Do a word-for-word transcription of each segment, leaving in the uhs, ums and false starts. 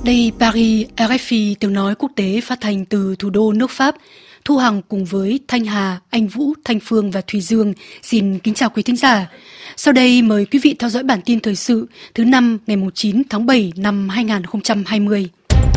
Đây Paris, rờ ép pê tiếng nói quốc tế phát thanh từ thủ đô nước Pháp. Thu Hằng cùng với Thanh Hà, Anh Vũ, Thanh Phương và Thùy Dương xin kính chào quý thính giả. Sau đây mời quý vị theo dõi bản tin thời sự thứ năm ngày chín tháng bảy năm hai nghìn không trăm hai mươi.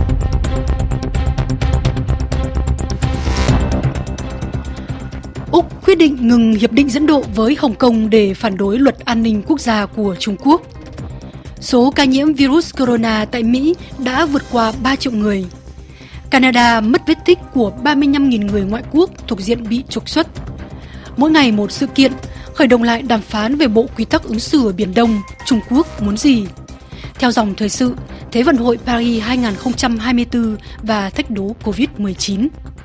Úc quyết định ngừng hiệp định dẫn độ với Hồng Kông để phản đối luật an ninh quốc gia của Trung Quốc. Số ca nhiễm virus corona tại Mỹ đã vượt qua ba triệu người. Canada mất vết tích của ba mươi lăm nghìn người ngoại quốc thuộc diện bị trục xuất. Mỗi ngày một sự kiện, khởi động lại đàm phán về bộ quy tắc ứng xử ở Biển Đông, Trung Quốc muốn gì? Theo dòng thời sự, Thế vận hội Paris hai nghìn không trăm hai mươi tư và thách đố covid mười chín.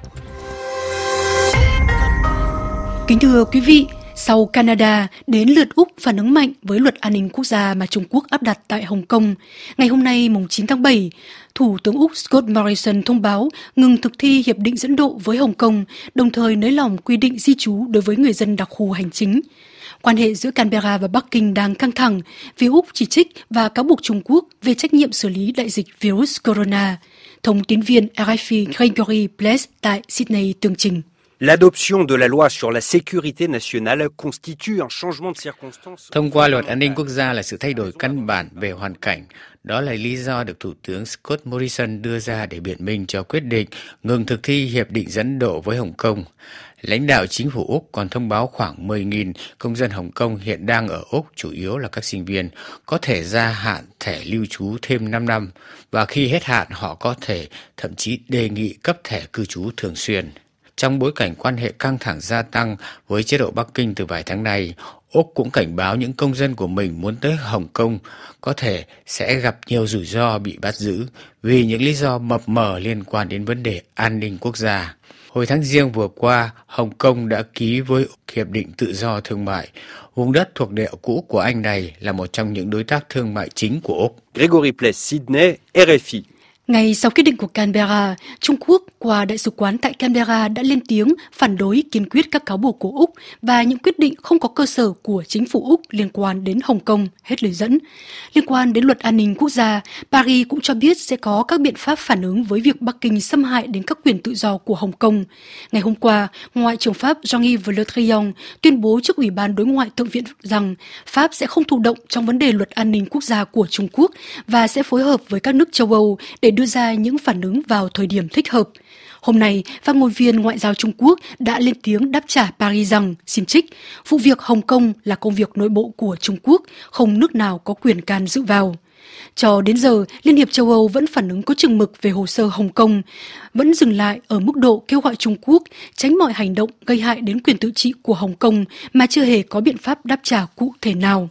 Kính thưa quý vị, sau Canada, đến lượt Úc phản ứng mạnh với luật an ninh quốc gia mà Trung Quốc áp đặt tại Hồng Kông. Ngày hôm nay, mùng chín tháng bảy, Thủ tướng Úc Scott Morrison thông báo ngừng thực thi hiệp định dẫn độ với Hồng Kông, đồng thời nới lỏng quy định di trú đối với người dân đặc khu hành chính. Quan hệ giữa Canberra và Bắc Kinh đang căng thẳng vì Úc chỉ trích và cáo buộc Trung Quốc về trách nhiệm xử lý đại dịch virus corona. Thông tín viên rờ ép pê Gregory Pless tại Sydney tường trình. L'adoption de la loi sur la sécurité nationale constitue un changement de circonstance. Thông qua luật an ninh quốc gia là sự thay đổi căn bản về hoàn cảnh. Đó là lý do được Thủ tướng Scott Morrison đưa ra để biện minh cho quyết định ngừng thực thi hiệp định dẫn độ với Hồng Kông. Lãnh đạo chính phủ Úc còn thông báo khoảng mười nghìn công dân Hồng Kông hiện đang ở Úc, chủ yếu là các sinh viên, có thể gia hạn thẻ lưu trú thêm năm năm và khi hết hạn họ có thể thậm chí đề nghị cấp thẻ cư trú thường xuyên. Trong bối cảnh quan hệ căng thẳng gia tăng với chế độ Bắc Kinh từ vài tháng nay, Úc cũng cảnh báo những công dân của mình muốn tới Hồng Kông có thể sẽ gặp nhiều rủi ro bị bắt giữ vì những lý do mập mờ liên quan đến vấn đề an ninh quốc gia. Hồi tháng Giêng vừa qua, Hồng Kông đã ký với Úc hiệp định tự do thương mại. Vùng đất thuộc địa cũ của Anh này là một trong những đối tác thương mại chính của Úc. Gregory Pless, Sydney, rờ ép pê. Ngay sau quyết định của Canberra, Trung Quốc qua Đại sứ quán tại Canberra đã lên tiếng phản đối kiên quyết các cáo buộc của Úc và những quyết định không có cơ sở của chính phủ Úc liên quan đến Hồng Kông, hết lời dẫn. Liên quan đến luật an ninh quốc gia, Paris cũng cho biết sẽ có các biện pháp phản ứng với việc Bắc Kinh xâm hại đến các quyền tự do của Hồng Kông. Ngày hôm qua, Ngoại trưởng Pháp Jean-Yves Le Drian tuyên bố trước Ủy ban Đối ngoại Thượng viện rằng Pháp sẽ không thụ động trong vấn đề luật an ninh quốc gia của Trung Quốc và sẽ phối hợp với các nước châu Âu để đưa ra những phản ứng vào thời điểm thích hợp. Hôm nay, phát ngôn viên Ngoại giao Trung Quốc đã lên tiếng đáp trả Paris rằng, xin trích, vụ việc Hồng Kông là công việc nội bộ của Trung Quốc, không nước nào có quyền can dự vào. Cho đến giờ, Liên hiệp châu Âu vẫn phản ứng có chừng mực về hồ sơ Hồng Kông, vẫn dừng lại ở mức độ kêu gọi Trung Quốc tránh mọi hành động gây hại đến quyền tự trị của Hồng Kông mà chưa hề có biện pháp đáp trả cụ thể nào.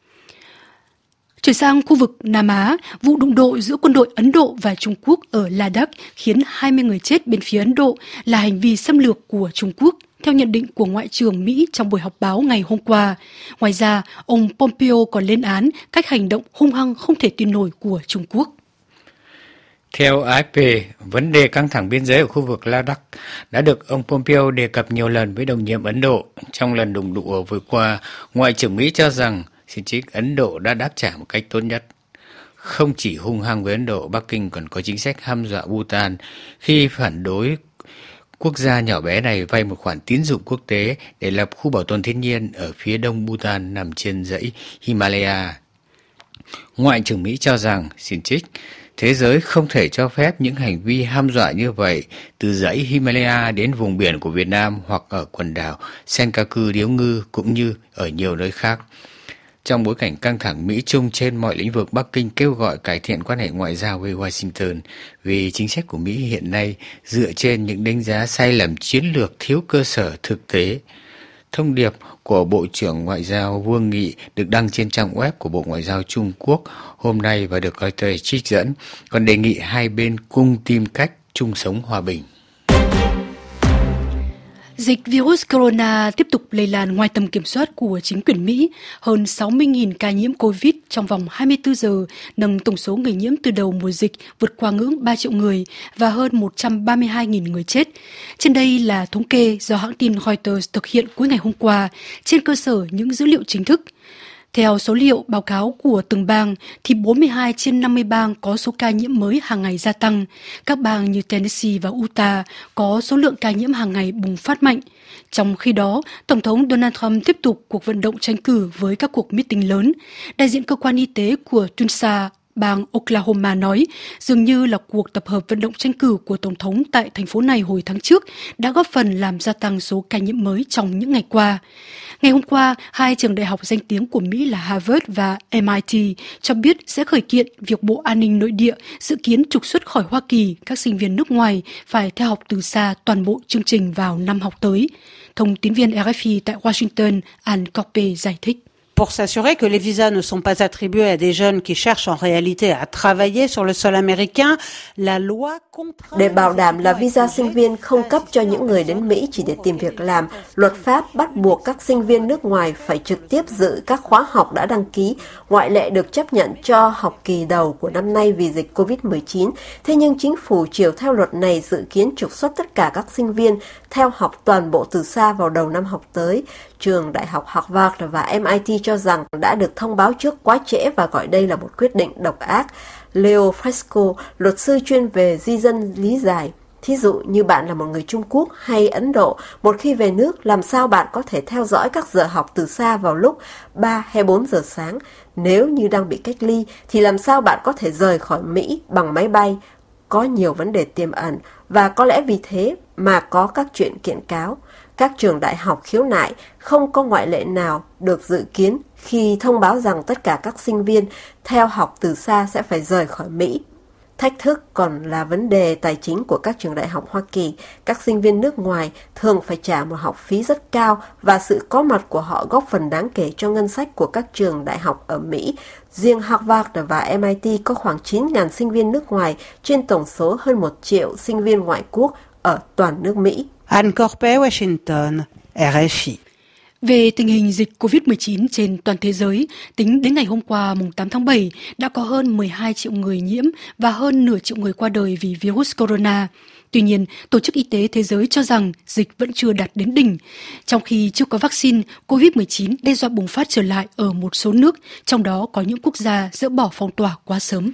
Chuyển sang khu vực Nam Á, vụ đụng độ giữa quân đội Ấn Độ và Trung Quốc ở Ladakh khiến hai mươi người chết bên phía Ấn Độ là hành vi xâm lược của Trung Quốc, theo nhận định của Ngoại trưởng Mỹ trong buổi họp báo ngày hôm qua. Ngoài ra, ông Pompeo còn lên án cách hành động hung hăng không thể tin nổi của Trung Quốc. Theo a ép pê, vấn đề căng thẳng biên giới ở khu vực Ladakh đã được ông Pompeo đề cập nhiều lần với đồng nhiệm Ấn Độ. Trong lần đụng độ vừa qua, Ngoại trưởng Mỹ cho rằng xin trích Ấn Độ đã đáp trả một cách tốt nhất. Không chỉ hung hăng với Ấn Độ, Bắc Kinh còn có chính sách hăm dọa Bhutan khi phản đối quốc gia nhỏ bé này vay một khoản tín dụng quốc tế để lập khu bảo tồn thiên nhiên ở phía đông Bhutan nằm trên dãy Himalaya. Ngoại trưởng Mỹ cho rằng, xin trích, thế giới không thể cho phép những hành vi hăm dọa như vậy từ dãy Himalaya đến vùng biển của Việt Nam hoặc ở quần đảo Senkaku Điếu Ngư cũng như ở nhiều nơi khác. Trong bối cảnh căng thẳng Mỹ-Trung trên mọi lĩnh vực, Bắc Kinh kêu gọi cải thiện quan hệ ngoại giao với Washington vì chính sách của Mỹ hiện nay dựa trên những đánh giá sai lầm chiến lược thiếu cơ sở thực tế. Thông điệp của Bộ trưởng Ngoại giao Vương Nghị được đăng trên trang web của Bộ Ngoại giao Trung Quốc hôm nay và được Reuters trích dẫn, còn đề nghị hai bên cùng tìm cách chung sống hòa bình. Dịch virus corona tiếp tục lây lan ngoài tầm kiểm soát của chính quyền Mỹ. Hơn sáu mươi nghìn ca nhiễm Covid trong vòng hai mươi tư giờ, nâng tổng số người nhiễm từ đầu mùa dịch vượt qua ngưỡng ba triệu người và hơn một trăm ba mươi hai nghìn người chết. Trên đây là thống kê do hãng tin Reuters thực hiện cuối ngày hôm qua trên cơ sở những dữ liệu chính thức. Theo số liệu báo cáo của từng bang, thì bốn mươi hai trên năm mươi bang có số ca nhiễm mới hàng ngày gia tăng. Các bang như Tennessee và Utah có số lượng ca nhiễm hàng ngày bùng phát mạnh. Trong khi đó, Tổng thống Donald Trump tiếp tục cuộc vận động tranh cử với các cuộc meeting lớn. Đại diện cơ quan y tế của Tulsa, bang Oklahoma nói, dường như là cuộc tập hợp vận động tranh cử của Tổng thống tại thành phố này hồi tháng trước đã góp phần làm gia tăng số ca nhiễm mới trong những ngày qua. Ngày hôm qua, hai trường đại học danh tiếng của Mỹ là Harvard và em i tê cho biết sẽ khởi kiện việc Bộ An ninh Nội địa dự kiến trục xuất khỏi Hoa Kỳ các sinh viên nước ngoài phải theo học từ xa toàn bộ chương trình vào năm học tới. Thông tín viên rờ ép i tại Washington, Anne Corpé giải thích. Pour s'assurer que les visas ne sont pas attribués à des jeunes qui cherchent en réalité à travailler sur le sol américain, la loi contraint... Để bảo đảm là visa sinh viên không cấp cho những người đến Mỹ chỉ để tìm việc làm, luật pháp bắt buộc các sinh viên nước ngoài phải trực tiếp dự các khóa học đã đăng ký, ngoại lệ được chấp nhận cho học kỳ đầu của năm nay vì dịch covid mười chín. Thế nhưng chính phủ chiều theo luật này dự kiến trục xuất tất cả các sinh viên theo học toàn bộ từ xa vào đầu năm học tới. Trường Đại học Harvard và em i tê cho rằng đã được thông báo trước quá trễ và gọi đây là một quyết định độc ác. Leo Fresco, luật sư chuyên về di dân lý giải, thí dụ như bạn là một người Trung Quốc hay Ấn Độ, một khi về nước, làm sao bạn có thể theo dõi các giờ học từ xa vào lúc ba hay bốn giờ sáng? Nếu như đang bị cách ly, thì làm sao bạn có thể rời khỏi Mỹ bằng máy bay? Có nhiều vấn đề tiềm ẩn và có lẽ vì thế mà có các chuyện kiện cáo. Các trường đại học khiếu nại không có ngoại lệ nào được dự kiến khi thông báo rằng tất cả các sinh viên theo học từ xa sẽ phải rời khỏi Mỹ. Thách thức còn là vấn đề tài chính của các trường đại học Hoa Kỳ. Các sinh viên nước ngoài thường phải trả một học phí rất cao và sự có mặt của họ góp phần đáng kể cho ngân sách của các trường đại học ở Mỹ. Riêng Harvard và em i tê có khoảng chín nghìn sinh viên nước ngoài trên tổng số hơn một triệu sinh viên ngoại quốc ở toàn nước Mỹ. Anne Corpé, Washington, rờ ép i. Về tình hình dịch covid mười chín trên toàn thế giới, tính đến ngày hôm qua mùng tám tháng bảy, đã có hơn mười hai triệu người nhiễm và hơn nửa triệu người qua đời vì virus corona. Tuy nhiên, Tổ chức Y tế Thế giới cho rằng dịch vẫn chưa đạt đến đỉnh. Trong khi chưa có vaccine, covid mười chín đe dọa bùng phát trở lại ở một số nước, trong đó có những quốc gia dỡ bỏ phong tỏa quá sớm.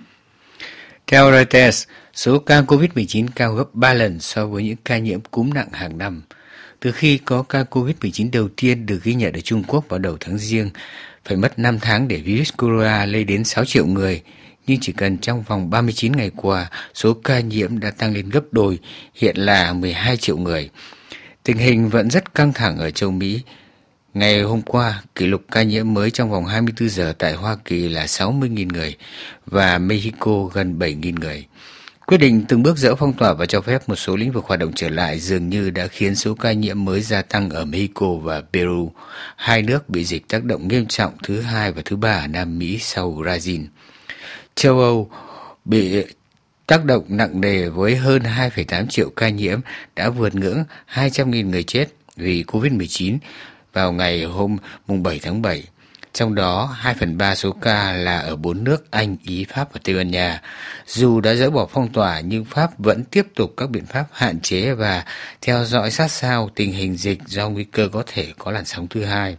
Theo Reuters, số ca covid mười chín cao gấp ba lần so với những ca nhiễm cúm nặng hàng năm. Từ khi có ca covid mười chín đầu tiên được ghi nhận ở Trung Quốc vào đầu tháng Giêng, phải mất năm tháng để virus corona lây đến sáu triệu người, nhưng chỉ cần trong vòng ba mươi chín ngày qua, số ca nhiễm đã tăng lên gấp đôi, hiện là mười hai triệu người. Tình hình vẫn rất căng thẳng ở châu Mỹ. Ngày hôm qua, kỷ lục ca nhiễm mới trong vòng hai mươi tư giờ tại Hoa Kỳ là sáu mươi nghìn người và Mexico gần bảy nghìn người. Quyết định từng bước dỡ phong tỏa và cho phép một số lĩnh vực hoạt động trở lại dường như đã khiến số ca nhiễm mới gia tăng ở Mexico và Peru, hai nước bị dịch tác động nghiêm trọng thứ hai và thứ ba ở Nam Mỹ sau Brazil. Châu Âu bị tác động nặng nề với hơn hai phẩy tám triệu ca nhiễm, đã vượt ngưỡng hai trăm nghìn người chết vì covid mười chín vào ngày hôm mùng bảy tháng bảy. Trong đó, hai phần ba số ca là ở bốn nước Anh, Ý, Pháp và Tây Ban Nha. Dù đã dỡ bỏ phong tỏa, nhưng Pháp vẫn tiếp tục các biện pháp hạn chế và theo dõi sát sao tình hình dịch do nguy cơ có thể có làn sóng thứ hai.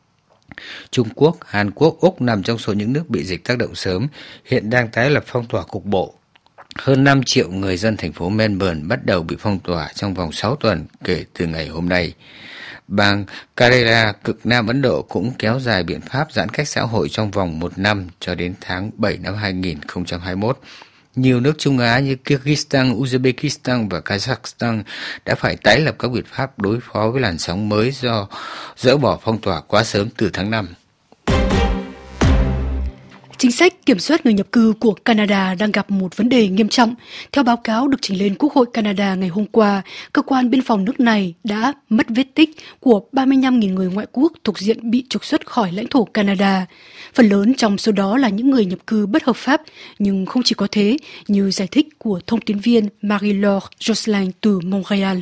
Trung Quốc, Hàn Quốc, Úc nằm trong số những nước bị dịch tác động sớm, hiện đang tái lập phong tỏa cục bộ. Hơn năm triệu người dân thành phố Melbourne bắt đầu bị phong tỏa trong vòng sáu tuần kể từ ngày hôm nay. Bang Kerala, cực Nam Ấn Độ cũng kéo dài biện pháp giãn cách xã hội trong vòng một năm cho đến tháng bảy năm hai nghìn không trăm hai mươi mốt. Nhiều nước Trung Á như Kyrgyzstan, Uzbekistan và Kazakhstan đã phải tái lập các biện pháp đối phó với làn sóng mới do dỡ bỏ phong tỏa quá sớm từ tháng năm. Chính sách kiểm soát người nhập cư của Canada đang gặp một vấn đề nghiêm trọng. Theo báo cáo được trình lên Quốc hội Canada ngày hôm qua, cơ quan biên phòng nước này đã mất vết tích của ba mươi lăm nghìn người ngoại quốc thuộc diện bị trục xuất khỏi lãnh thổ Canada. Phần lớn trong số đó là những người nhập cư bất hợp pháp, nhưng không chỉ có thế, như giải thích của thông tín viên Marie-Laure Jocelyn từ Montréal.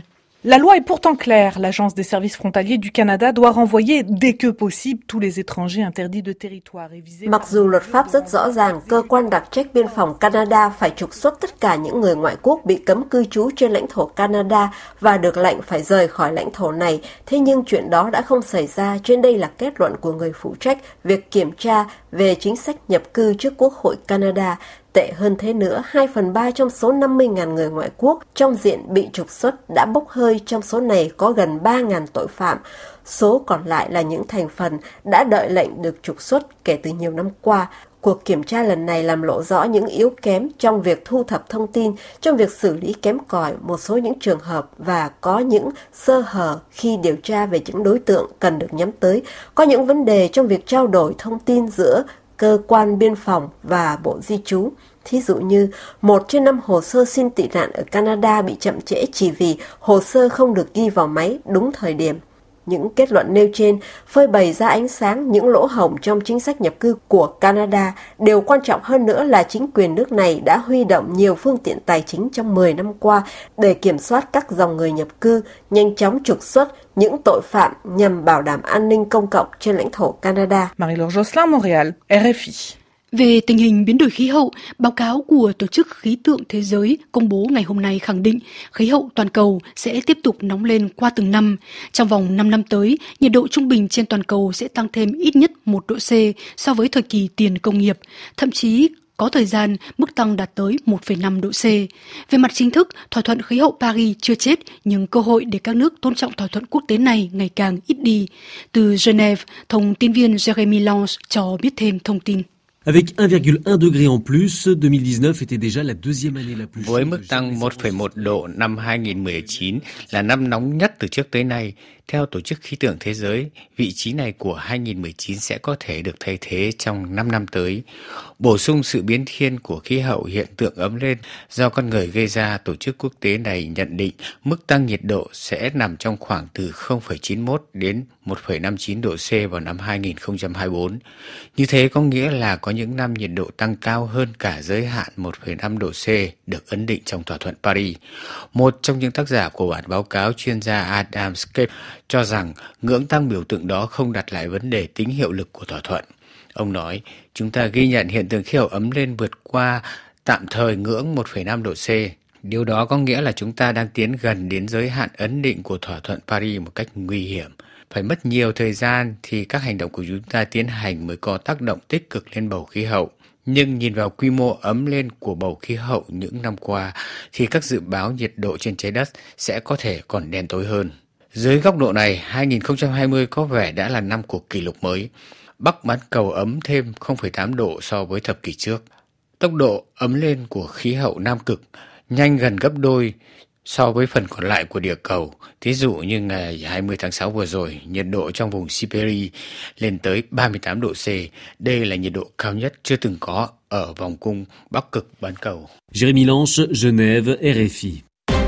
La loi est pourtant claire. L'Agence des services frontaliers du Canada doit renvoyer dès que possible tous les étrangers interdits de territoire et visés. Mặc dù luật pháp rất rõ ràng, cơ quan đặc trách biên phòng Canada phải trục xuất tất cả những người ngoại quốc bị cấm cư trú trên lãnh thổ Canada và được lệnh phải rời khỏi lãnh thổ này. Thế nhưng chuyện đó đã không xảy ra. Trên đây là kết luận của người phụ trách việc kiểm tra về chính sách nhập cư trước Quốc hội Canada. Tệ hơn thế nữa, hai phần ba trong số năm mươi nghìn người ngoại quốc trong diện bị trục xuất đã bốc hơi, trong số này có gần ba nghìn tội phạm. Số còn lại là những thành phần đã đợi lệnh được trục xuất kể từ nhiều năm qua. Cuộc kiểm tra lần này làm lộ rõ những yếu kém trong việc thu thập thông tin, trong việc xử lý kém cỏi một số những trường hợp và có những sơ hở khi điều tra về những đối tượng cần được nhắm tới. Có những vấn đề trong việc trao đổi thông tin giữa cơ quan biên phòng và Bộ Di trú. Thí dụ như, một trên năm hồ sơ xin tị nạn ở Canada bị chậm trễ chỉ vì hồ sơ không được ghi vào máy đúng thời điểm. Những kết luận nêu trên phơi bày ra ánh sáng những lỗ hổng trong chính sách nhập cư của Canada. Điều quan trọng hơn nữa là chính quyền nước này đã huy động nhiều phương tiện tài chính trong mười năm qua để kiểm soát các dòng người nhập cư, nhanh chóng trục xuất những tội phạm nhằm bảo đảm an ninh công cộng trên lãnh thổ Canada. Marie-Laure Josselin, Montréal, R F I. Về tình hình biến đổi khí hậu, báo cáo của Tổ chức Khí tượng Thế giới công bố ngày hôm nay khẳng định khí hậu toàn cầu sẽ tiếp tục nóng lên qua từng năm. Trong vòng năm năm tới, nhiệt độ trung bình trên toàn cầu sẽ tăng thêm ít nhất một độ C so với thời kỳ tiền công nghiệp, thậm chí có thời gian mức tăng đạt tới một phẩy năm độ C. Về mặt chính thức, thỏa thuận khí hậu Paris chưa chết, nhưng cơ hội để các nước tôn trọng thỏa thuận quốc tế này ngày càng ít đi. Từ Genève, thông tin viên Jeremy Lange cho biết thêm thông tin. Avec un virgule un degré en plus, deux mille dix-neuf était déjà la deuxième année la plus. Với mức tăng một phẩy một độ năm hai nghìn không trăm mười chín là năm nóng nhất từ trước tới nay, theo Tổ chức Khí tượng Thế giới, vị trí này của hai nghìn không trăm mười chín sẽ có thể được thay thế trong năm năm tới. Bổ sung sự biến thiên của khí hậu, hiện tượng ấm lên do con người gây ra, Tổ chức quốc tế này nhận định mức tăng nhiệt độ sẽ nằm trong khoảng từ không phẩy chín mốt đến một phẩy năm chín độ C vào năm hai nghìn không trăm hai mươi bốn. Như thế có nghĩa là có những năm nhiệt độ tăng cao hơn cả giới hạn một phẩy năm độ C được ấn định trong thỏa thuận Paris. Một trong những tác giả của bản báo cáo, chuyên gia Adam Scape, cho rằng ngưỡng tăng biểu tượng đó không đặt lại vấn đề tính hiệu lực của thỏa thuận. Ông nói, chúng ta ghi nhận hiện tượng khí hậu ấm lên vượt qua tạm thời ngưỡng một phẩy năm độ C. Điều đó có nghĩa là chúng ta đang tiến gần đến giới hạn ấn định của thỏa thuận Paris một cách nguy hiểm. Phải mất nhiều thời gian thì các hành động của chúng ta tiến hành mới có tác động tích cực lên bầu khí hậu. Nhưng nhìn vào quy mô ấm lên của bầu khí hậu những năm qua thì các dự báo nhiệt độ trên trái đất sẽ có thể còn đen tối hơn. Dưới góc độ này, hai nghìn không trăm hai mươi có vẻ đã là năm của kỷ lục mới. Bắc bán cầu ấm thêm không phẩy tám độ so với thập kỷ trước. Tốc độ ấm lên của khí hậu Nam Cực nhanh gần gấp đôi so với phần còn lại của địa cầu. Thí dụ như ngày hai mươi tháng sáu vừa rồi, nhiệt độ trong vùng Siberia lên tới ba mươi tám độ C. Đây là nhiệt độ cao nhất chưa từng có ở vòng cung Bắc Cực bán cầu. Jeremy Lange, Genève, R F I.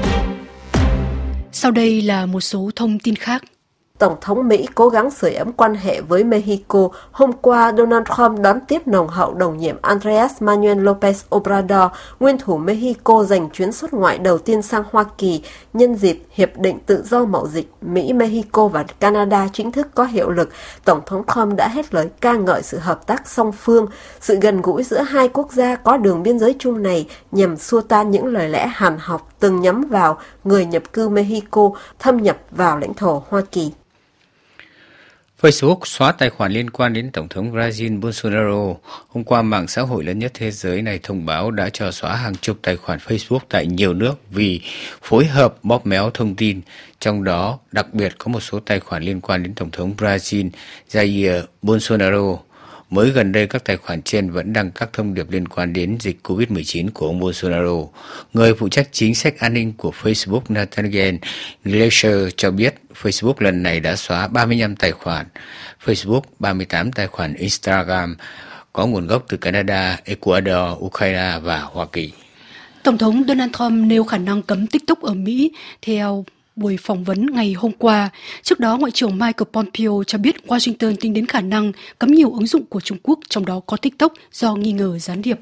Sau đây là một số thông tin khác. Tổng thống Mỹ cố gắng sưởi ấm quan hệ với Mexico. Hôm qua, Donald Trump đón tiếp nồng hậu đồng nhiệm Andrés Manuel López Obrador, nguyên thủ Mexico, dành chuyến xuất ngoại đầu tiên sang Hoa Kỳ nhân dịp Hiệp định Tự do Mậu dịch Mỹ, Mexico và Canada chính thức có hiệu lực. Tổng thống Trump đã hết lời ca ngợi sự hợp tác song phương, sự gần gũi giữa hai quốc gia có đường biên giới chung này nhằm xua tan những lời lẽ hàn học từng nhắm vào người nhập cư Mexico thâm nhập vào lãnh thổ Hoa Kỳ. Facebook xóa tài khoản liên quan đến Tổng thống Brazil Bolsonaro. Hôm qua, mạng xã hội lớn nhất thế giới này thông báo đã cho xóa hàng chục tài khoản Facebook tại nhiều nước vì phối hợp bóp méo thông tin. Trong đó, đặc biệt có một số tài khoản liên quan đến Tổng thống Brazil Jair Bolsonaro. Mới gần đây, các tài khoản trên vẫn đăng các thông điệp liên quan đến dịch covid mười chín của ông Bolsonaro. Người phụ trách chính sách an ninh của Facebook, Nathaniel Gleicher, cho biết Facebook lần này đã xóa ba mươi lăm tài khoản Facebook, ba mươi tám tài khoản Instagram có nguồn gốc từ Canada, Ecuador, Ukraine và Hoa Kỳ. Tổng thống Donald Trump nêu khả năng cấm TikTok ở Mỹ theo buổi phỏng vấn ngày hôm qua. Trước đó, Ngoại trưởng Michael Pompeo cho biết Washington tính đến khả năng cấm nhiều ứng dụng của Trung Quốc, trong đó có TikTok, do nghi ngờ gián điệp.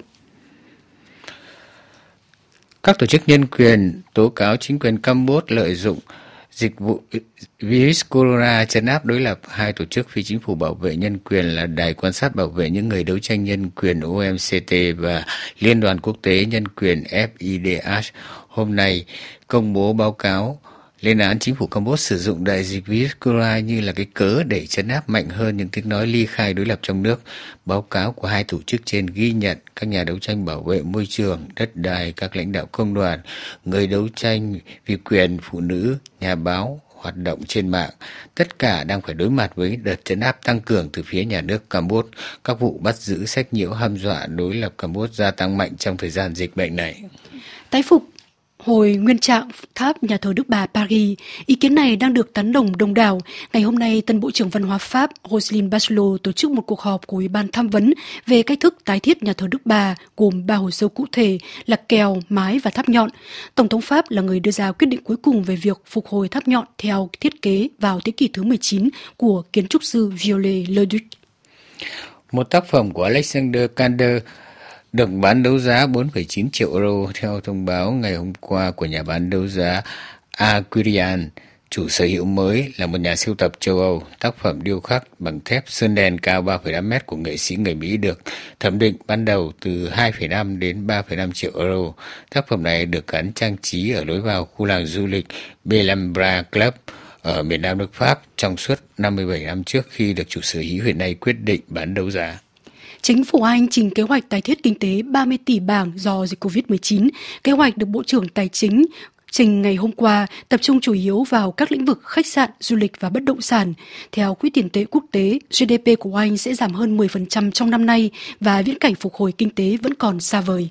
Các tổ chức nhân quyền tố cáo chính quyền Campuchia lợi dụng Dịch vụ virus corona trấn áp đối lập hai tổ chức phi chính phủ bảo vệ nhân quyền là Đài quan sát bảo vệ những người đấu tranh nhân quyền O M C T và Liên đoàn Quốc tế Nhân quyền F I D H hôm nay công bố báo cáo lên án chính phủ Campuchia sử dụng đại dịch virus corona như là cái cớ để trấn áp mạnh hơn những tiếng nói ly khai đối lập trong nước. Báo cáo của hai tổ chức trên ghi nhận các nhà đấu tranh bảo vệ môi trường, đất đai, các lãnh đạo công đoàn, người đấu tranh vì quyền phụ nữ, nhà báo, hoạt động trên mạng, tất cả đang phải đối mặt với đợt trấn áp tăng cường từ phía nhà nước Campuchia. Các vụ bắt giữ, sách nhiễu, hăm dọa đối lập Campuchia gia tăng mạnh trong thời gian dịch bệnh này. Tái phục hồi nguyên trạng tháp nhà thờ Đức Bà Paris, ý kiến này đang được tán đồng đông đảo. Ngày hôm nay, tân Bộ trưởng Văn hóa Pháp Roselyne Bachelot tổ chức một cuộc họp của Ủy ban tham vấn về cách thức tái thiết nhà thờ Đức Bà, gồm ba hồ sơ cụ thể là kèo, mái và tháp nhọn. Tổng thống Pháp là người đưa ra quyết định cuối cùng về việc phục hồi tháp nhọn theo thiết kế vào thế kỷ thứ mười chín của kiến trúc sư Viollet-le-Duc. Một tác phẩm của Alexander Kander được bán đấu giá bốn phẩy chín triệu euro theo thông báo ngày hôm qua của nhà bán đấu giá Aquarian. Chủ sở hữu mới là một nhà sưu tập châu Âu. Tác phẩm điêu khắc bằng thép sơn đen cao ba phẩy năm mét của nghệ sĩ người Mỹ được thẩm định ban đầu từ hai phẩy năm đến ba phẩy năm triệu euro. Tác phẩm này được gắn trang trí ở lối vào khu làng du lịch Bellambra Club ở miền Nam nước Pháp trong suốt năm mươi bảy năm trước khi được chủ sở hữu hiện nay quyết định bán đấu giá. Chính phủ Anh trình kế hoạch tái thiết kinh tế ba mươi tỷ bảng do dịch covid mười chín. Kế hoạch được Bộ trưởng Tài chính trình ngày hôm qua tập trung chủ yếu vào các lĩnh vực khách sạn, du lịch và bất động sản. Theo Quỹ tiền tệ quốc tế, G D P của Anh sẽ giảm hơn mười phần trăm trong năm nay và viễn cảnh phục hồi kinh tế vẫn còn xa vời.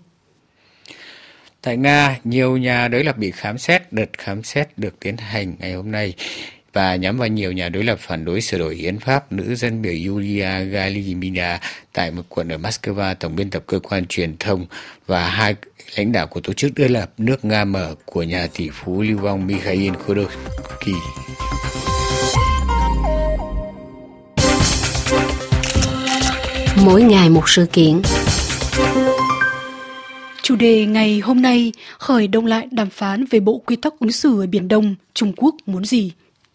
Tại Nga, nhiều nhà đối lập bị khám xét. Đợt khám xét được tiến hành ngày hôm nay và nhắm vào nhiều nhà đối lập phản đối sửa đổi hiến pháp. Nữ dân biểu Yulia Galimina tại một quận ở Moscow, tổng biên tập cơ quan truyền thông và hai lãnh đạo của tổ chức đối lập nước Nga Mở của nhà tỷ phú lưu vong Mikhail Khodorkovsky. Mỗi ngày một sự kiện. Chủ đề ngày hôm nay, khởi động lại đàm phán về Bộ Quy tắc ứng xử ở Biển Đông, Trung Quốc muốn gì?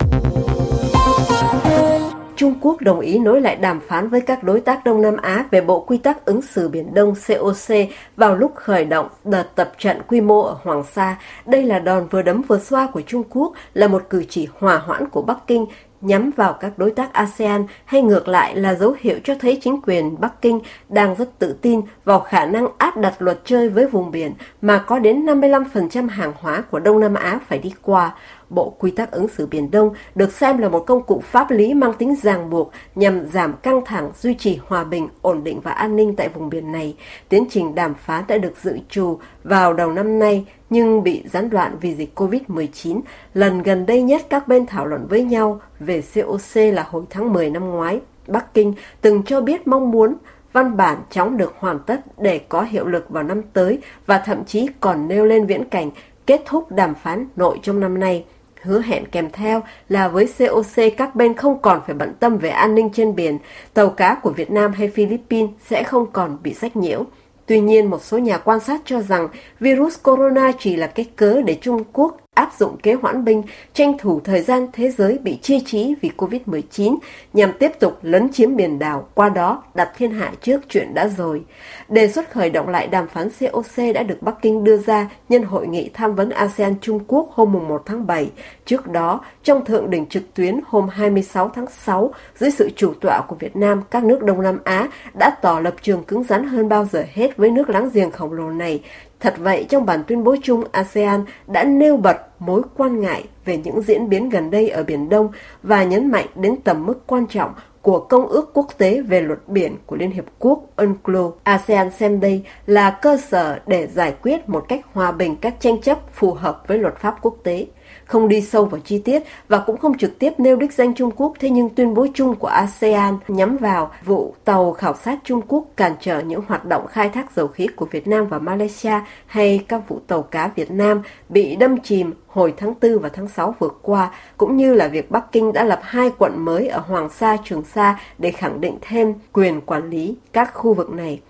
Trung Quốc đồng ý nối lại đàm phán với các đối tác Đông Nam Á về Bộ Quy tắc ứng xử Biển Đông C O C vào lúc khởi động đợt tập trận quy mô ở Hoàng Sa. Đây là đòn vừa đấm vừa xoa của Trung Quốc, là một cử chỉ hòa hoãn của Bắc Kinh nhắm vào các đối tác a sê an, hay ngược lại là dấu hiệu cho thấy chính quyền Bắc Kinh đang rất tự tin vào khả năng áp đặt luật chơi với vùng biển mà có đến năm mươi lăm phần trăm hàng hóa của Đông Nam Á phải đi qua. Bộ Quy tắc ứng xử Biển Đông được xem là một công cụ pháp lý mang tính ràng buộc nhằm giảm căng thẳng, duy trì hòa bình, ổn định và an ninh tại vùng biển này. Tiến trình đàm phán đã được dự trù vào đầu năm nay nhưng bị gián đoạn vì dịch covid mười chín. Lần gần đây nhất các bên thảo luận với nhau về C O C là hồi tháng mười năm ngoái. Bắc Kinh từng cho biết mong muốn văn bản chóng được hoàn tất để có hiệu lực vào năm tới và thậm chí còn nêu lên viễn cảnh kết thúc đàm phán nội trong năm nay. Hứa hẹn kèm theo là với C O C các bên không còn phải bận tâm về an ninh trên biển, tàu cá của Việt Nam hay Philippines sẽ không còn bị sách nhiễu. Tuy nhiên, một số nhà quan sát cho rằng virus corona chỉ là cái cớ để Trung Quốc áp dụng kế hoãn binh, tranh thủ thời gian thế giới bị chia trí vì covid mười chín nhằm tiếp tục lấn chiếm biển đảo, qua đó đặt thiên hạ trước chuyện đã rồi. Đề xuất khởi động lại đàm phán C O C đã được Bắc Kinh đưa ra nhân hội nghị tham vấn a sê an Trung Quốc hôm mùng một tháng bảy. Trước đó, trong thượng đỉnh trực tuyến hôm hai mươi sáu tháng sáu, dưới sự chủ tọa của Việt Nam, các nước Đông Nam Á đã tỏ lập trường cứng rắn hơn bao giờ hết với nước láng giềng khổng lồ này. Thật vậy, trong bản tuyên bố chung, a sê an đã nêu bật mối quan ngại về những diễn biến gần đây ở Biển Đông và nhấn mạnh đến tầm mức quan trọng của Công ước Quốc tế về luật biển của Liên Hiệp Quốc U N C L O. a sê an xem đây là cơ sở để giải quyết một cách hòa bình các tranh chấp phù hợp với luật pháp quốc tế. Không đi sâu vào chi tiết và cũng không trực tiếp nêu đích danh Trung Quốc, thế nhưng tuyên bố chung của a sê an nhắm vào vụ tàu khảo sát Trung Quốc cản trở những hoạt động khai thác dầu khí của Việt Nam và Malaysia, hay các vụ tàu cá Việt Nam bị đâm chìm hồi tháng tư và tháng sáu vừa qua, cũng như là việc Bắc Kinh đã lập hai quận mới ở Hoàng Sa, Trường Sa để khẳng định thêm quyền quản lý các khu vực này.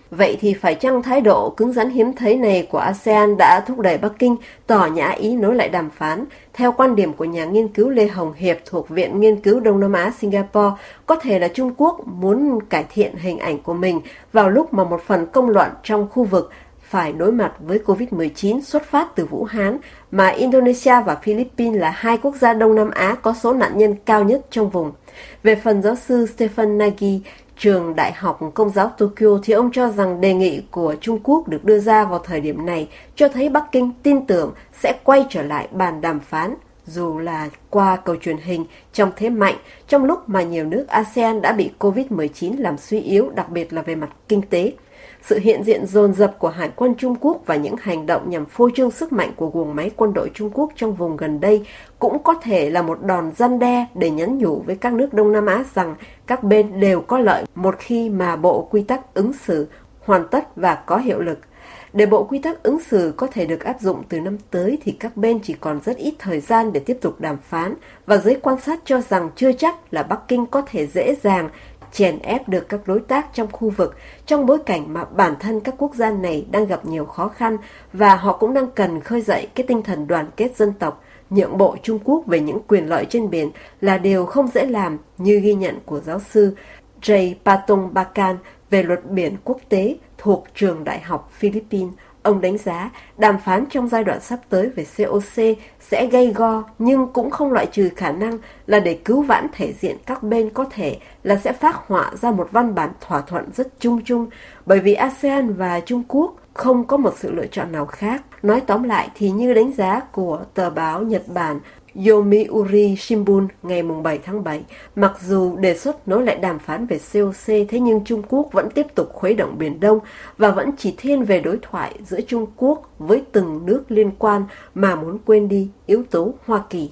Vậy thì phải chăng thái độ cứng rắn hiếm thấy này của a sê an đã thúc đẩy Bắc Kinh tỏ nhã ý nối lại đàm phán? Theo quan điểm của nhà nghiên cứu Lê Hồng Hiệp thuộc Viện Nghiên cứu Đông Nam Á Singapore, có thể là Trung Quốc muốn cải thiện hình ảnh của mình vào lúc mà một phần công luận trong khu vực phải đối mặt với covid mười chín xuất phát từ Vũ Hán, mà Indonesia và Philippines là hai quốc gia Đông Nam Á có số nạn nhân cao nhất trong vùng. Về phần giáo sư Stephen Nagy, trường Đại học Công giáo Tokyo, thì ông cho rằng đề nghị của Trung Quốc được đưa ra vào thời điểm này cho thấy Bắc Kinh tin tưởng sẽ quay trở lại bàn đàm phán, dù là qua cầu truyền hình trong thế mạnh, trong lúc mà nhiều nước a sê an đã bị covid mười chín làm suy yếu, đặc biệt là về mặt kinh tế. Sự hiện diện dồn dập của Hải quân Trung Quốc và những hành động nhằm phô trương sức mạnh của guồng máy quân đội Trung Quốc trong vùng gần đây cũng có thể là một đòn răn đe để nhắn nhủ với các nước Đông Nam Á rằng các bên đều có lợi một khi mà Bộ Quy tắc ứng xử hoàn tất và có hiệu lực. Để Bộ Quy tắc ứng xử có thể được áp dụng từ năm tới thì các bên chỉ còn rất ít thời gian để tiếp tục đàm phán, và giới quan sát cho rằng chưa chắc là Bắc Kinh có thể dễ dàng chèn ép được các đối tác trong khu vực trong bối cảnh mà bản thân các quốc gia này đang gặp nhiều khó khăn và họ cũng đang cần khơi dậy cái tinh thần đoàn kết dân tộc. Nhượng bộ Trung Quốc về những quyền lợi trên biển là điều không dễ làm, như ghi nhận của giáo sư J. Patong Bakan về luật biển quốc tế thuộc trường Đại học Philippines. Ông đánh giá đàm phán trong giai đoạn sắp tới về xê o xê sẽ gay go, nhưng cũng không loại trừ khả năng là để cứu vãn thể diện các bên có thể là sẽ phác họa ra một văn bản thỏa thuận rất chung chung, bởi vì a sê an và Trung Quốc không có một sự lựa chọn nào khác. Nói tóm lại thì như đánh giá của tờ báo Nhật Bản Yomiuri Shimbun ngày bảy tháng bảy, mặc dù đề xuất nối lại đàm phán về xê o xê, thế nhưng Trung Quốc vẫn tiếp tục khuấy động Biển Đông và vẫn chỉ thiên về đối thoại giữa Trung Quốc với từng nước liên quan mà muốn quên đi yếu tố Hoa Kỳ.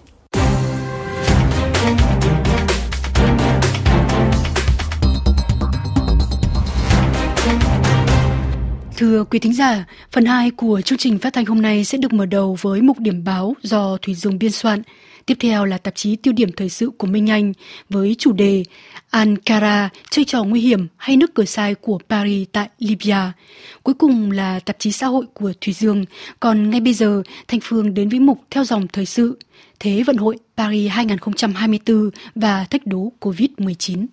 Thưa quý thính giả, phần hai của chương trình phát thanh hôm nay sẽ được mở đầu với mục điểm báo do Thủy Dương biên soạn. Tiếp theo là tạp chí Tiêu điểm thời sự của Minh Anh với chủ đề Ankara chơi trò nguy hiểm hay nước cờ sai của Paris tại Libya. Cuối cùng là tạp chí xã hội của Thủy Dương. Còn ngay bây giờ, Thanh Phương đến với mục theo dòng thời sự, Thế vận hội Paris hai không hai tư và thách đố covid mười chín.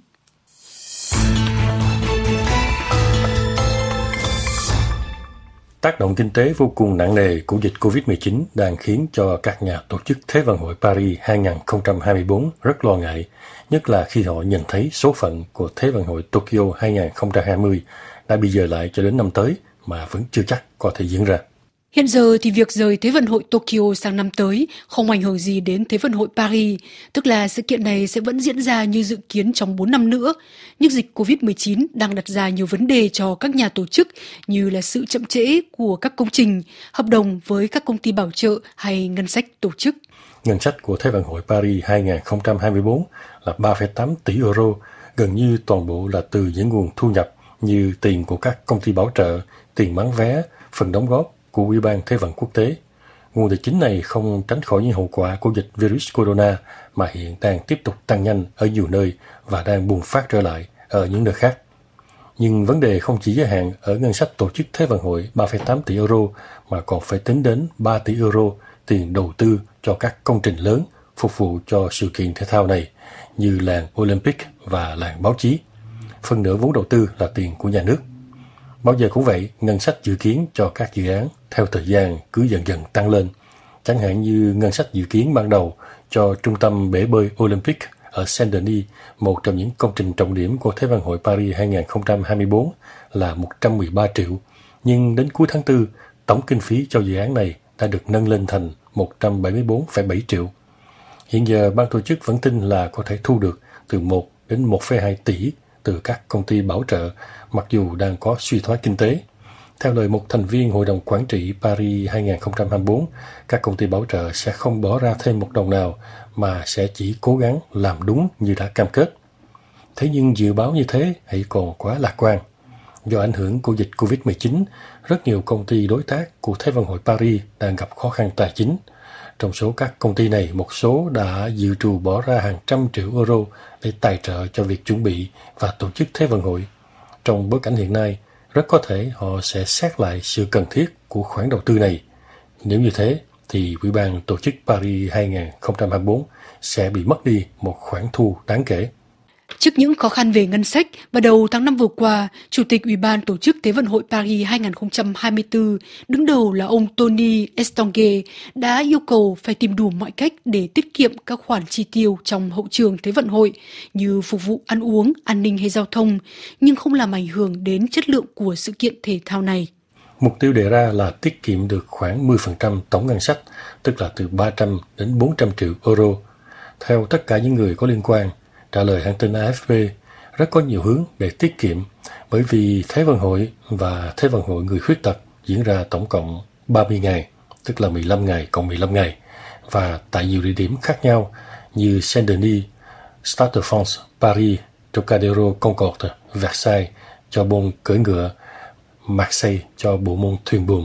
Tác động kinh tế vô cùng nặng nề của dịch covid mười chín đang khiến cho các nhà tổ chức Thế vận hội Paris hai không hai tư rất lo ngại, nhất là khi họ nhận thấy số phận của Thế vận hội Tokyo hai không hai không đã bị dời lại cho đến năm tới mà vẫn chưa chắc có thể diễn ra. Hiện giờ thì việc rời Thế vận hội Tokyo sang năm tới không ảnh hưởng gì đến Thế vận hội Paris, tức là sự kiện này sẽ vẫn diễn ra như dự kiến trong bốn năm nữa. Nhưng dịch covid mười chín đang đặt ra nhiều vấn đề cho các nhà tổ chức như là sự chậm trễ của các công trình, hợp đồng với các công ty bảo trợ hay ngân sách tổ chức. Ngân sách của Thế vận hội Paris hai không hai tư là ba phẩy tám tỷ euro, gần như toàn bộ là từ những nguồn thu nhập như tiền của các công ty bảo trợ, tiền bán vé, phần đóng góp của Ủy ban Thế vận quốc tế. Nguồn tài chính này không tránh khỏi những hậu quả của dịch virus corona mà hiện đang tiếp tục tăng nhanh ở nhiều nơi và đang bùng phát trở lại ở những nơi khác. Nhưng vấn đề không chỉ giới hạn ở ngân sách tổ chức Thế vận hội ba phẩy tám tỷ euro mà còn phải tính đến ba tỷ euro tiền đầu tư cho các công trình lớn phục vụ cho sự kiện thể thao này như làng Olympic và làng báo chí. Phần nửa vốn đầu tư là tiền của nhà nước. Bao giờ cũng vậy, ngân sách dự kiến cho các dự án theo thời gian cứ dần dần tăng lên. Chẳng hạn như ngân sách dự kiến ban đầu cho trung tâm bể bơi Olympic ở Saint-Denis, một trong những công trình trọng điểm của Thế vận hội Paris hai không hai tư là một trăm mười ba triệu. Nhưng đến cuối tháng tư, tổng kinh phí cho dự án này đã được nâng lên thành một trăm bảy mươi bốn phẩy bảy triệu. Hiện giờ, ban tổ chức vẫn tin là có thể thu được từ một đến một phẩy hai tỷ từ các công ty bảo trợ, mặc dù đang có suy thoái kinh tế. Theo lời một thành viên Hội đồng Quản trị Paris hai không hai tư, các công ty bảo trợ sẽ không bỏ ra thêm một đồng nào mà sẽ chỉ cố gắng làm đúng như đã cam kết. Thế nhưng dự báo như thế hãy còn quá lạc quan. Do ảnh hưởng của dịch covid mười chín, rất nhiều công ty đối tác của Thế vận hội Paris đang gặp khó khăn tài chính. Trong số các công ty này, một số đã dự trù bỏ ra hàng trăm triệu euro để tài trợ cho việc chuẩn bị và tổ chức Thế vận hội. Trong bối cảnh hiện nay, rất có thể họ sẽ xét lại sự cần thiết của khoản đầu tư này. Nếu như thế, thì Ủy ban tổ chức Paris hai không hai tư sẽ bị mất đi một khoản thu đáng kể. Trước những khó khăn về ngân sách, vào đầu tháng năm vừa qua, Chủ tịch Ủy ban tổ chức Thế vận hội Paris hai không hai tư, đứng đầu là ông Tony Estanguet, đã yêu cầu phải tìm đủ mọi cách để tiết kiệm các khoản chi tiêu trong hậu trường Thế vận hội, như phục vụ ăn uống, an ninh hay giao thông, nhưng không làm ảnh hưởng đến chất lượng của sự kiện thể thao này. Mục tiêu đề ra là tiết kiệm được khoảng mười phần trăm tổng ngân sách, tức là từ ba trăm đến bốn trăm triệu euro. Theo tất cả những người có liên quan, trả lời hãng tin a ép pê, rất có nhiều hướng để tiết kiệm, bởi vì Thế vận hội và Thế vận hội người khuyết tật diễn ra tổng cộng ba mươi ngày, tức là mười lăm ngày cộng mười lăm ngày, và tại nhiều địa điểm khác nhau như Saint-Denis, Stade de France, Paris, Trocadéro, Concorde, Versailles cho môn cưỡi ngựa, Marseille cho bộ môn thuyền buồm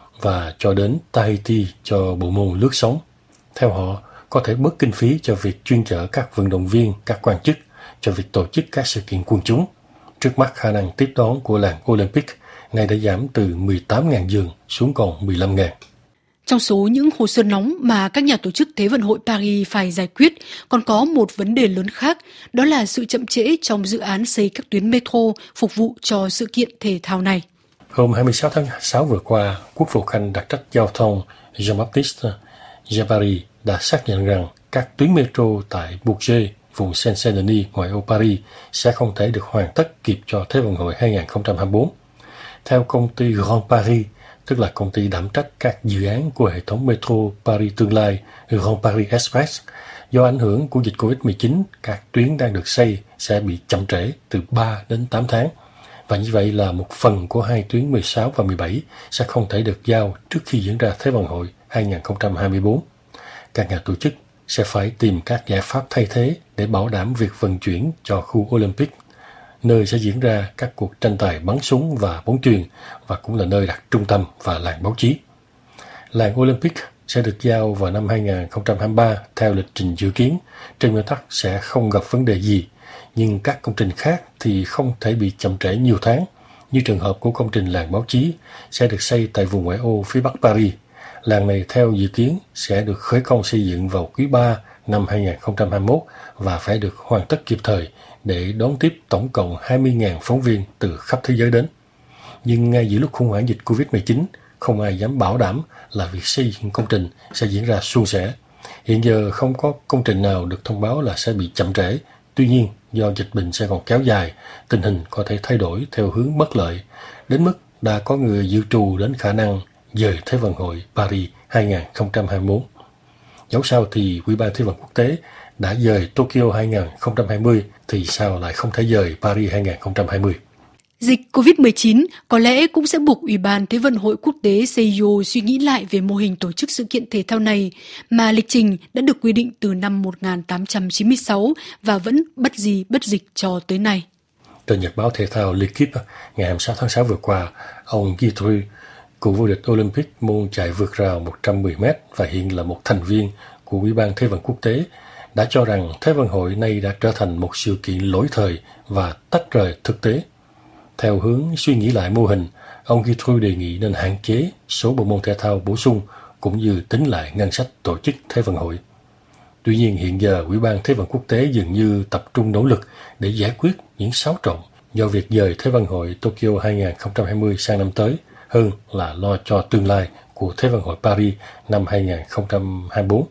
và cho đến Tahiti cho bộ môn lướt sóng. Theo họ, có thể bớt kinh phí cho việc chuyên chở các vận động viên, các quan chức, cho việc tổ chức các sự kiện quần chúng. Trước mắt khả năng tiếp đón của làng Olympic nay đã giảm từ mười tám nghìn giường xuống còn mười lăm nghìn. Trong số những hồ sơ nóng mà các nhà tổ chức Thế vận hội Paris phải giải quyết, còn có một vấn đề lớn khác, đó là sự chậm trễ trong dự án xây các tuyến metro phục vụ cho sự kiện thể thao này. Hôm hai mươi sáu tháng sáu vừa qua, Quốc vụ Khanh đặc trách giao thông Jean-Baptiste Djebari đã xác nhận rằng các tuyến metro tại Bourget, vùng Seine-Saint-Denis, ngoại ô Paris sẽ không thể được hoàn tất kịp cho Thế vận hội hai không hai tư. Theo công ty Grand Paris, tức là công ty đảm trách các dự án của hệ thống metro Paris tương lai Grand Paris Express, do ảnh hưởng của dịch covid mười chín, các tuyến đang được xây sẽ bị chậm trễ từ ba đến tám tháng. Và như vậy là một phần của hai tuyến mười sáu và mười bảy sẽ không thể được giao trước khi diễn ra Thế vận hội hai không hai tư. Các nhà tổ chức sẽ phải tìm các giải pháp thay thế để bảo đảm việc vận chuyển cho khu Olympic, nơi sẽ diễn ra các cuộc tranh tài bắn súng và bóng chuyền và cũng là nơi đặt trung tâm và làng báo chí. Làng Olympic sẽ được giao vào năm hai không hai ba theo lịch trình dự kiến, trên nguyên tắc sẽ không gặp vấn đề gì, nhưng các công trình khác thì không thể bị chậm trễ nhiều tháng, như trường hợp của công trình làng báo chí sẽ được xây tại vùng ngoại ô phía bắc Paris. Làng này theo dự kiến sẽ được khởi công xây dựng vào quý ba năm hai không hai mốt và phải được hoàn tất kịp thời để đón tiếp tổng cộng hai mươi nghìn phóng viên từ khắp thế giới đến. Nhưng ngay giữa lúc khủng hoảng dịch covid mười chín, không ai dám bảo đảm là việc xây dựng công trình sẽ diễn ra suôn sẻ. Hiện giờ không có công trình nào được thông báo là sẽ bị chậm trễ. Tuy nhiên, do dịch bệnh sẽ còn kéo dài, tình hình có thể thay đổi theo hướng bất lợi, đến mức đã có người dự trù đến khả năng dời Thế vận hội Paris hai không hai mốt. Dẫu sao thì Ủy ban Thế vận quốc tế đã dời Tokyo hai không hai không thì sao lại không thể dời Paris hai không hai không? Dịch covid mười chín có lẽ cũng sẽ buộc Ủy ban Thế vận hội quốc tế xê i ô suy nghĩ lại về mô hình tổ chức sự kiện thể thao này mà lịch trình đã được quy định từ năm một nghìn tám trăm chín mươi sáu và vẫn bất di bất dịch cho tới nay. Trên nhật báo thể thao L'Équipe ngày hai mươi sáu tháng sáu vừa qua, ông Guy Dreux, cựu vô địch Olympic môn chạy vượt rào một trăm mười mét và hiện là một thành viên của Ủy ban Thế vận quốc tế, đã cho rằng Thế vận hội nay đã trở thành một sự kiện lỗi thời và tách rời thực tế. Theo hướng suy nghĩ lại mô hình, ông Guy Dreux đề nghị nên hạn chế số bộ môn thể thao bổ sung cũng như tính lại ngân sách tổ chức Thế vận hội. Tuy nhiên hiện giờ Ủy ban Thế vận quốc tế dường như tập trung nỗ lực để giải quyết những xáo trộn do việc dời Thế vận hội Tokyo hai không hai không sang năm tới, hơn là lo cho tương lai của Thế vận hội Paris năm hai không hai tư.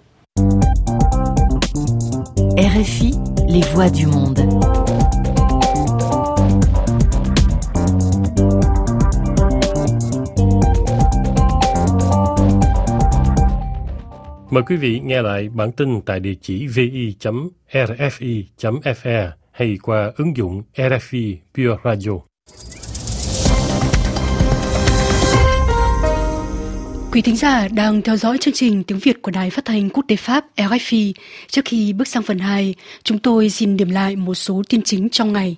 rờ ép i, les voix du monde. Mời quý vị nghe lại bản tin tại địa chỉ vi chấm rờ ép i chấm ép e hay qua ứng dụng rờ ép i Pure Radio. Quý thính giả đang theo dõi chương trình tiếng Việt của Đài Phát thanh Quốc tế Pháp rờ ép i. Trước khi bước sang phần hai, chúng tôi xin điểm lại một số tin chính trong ngày.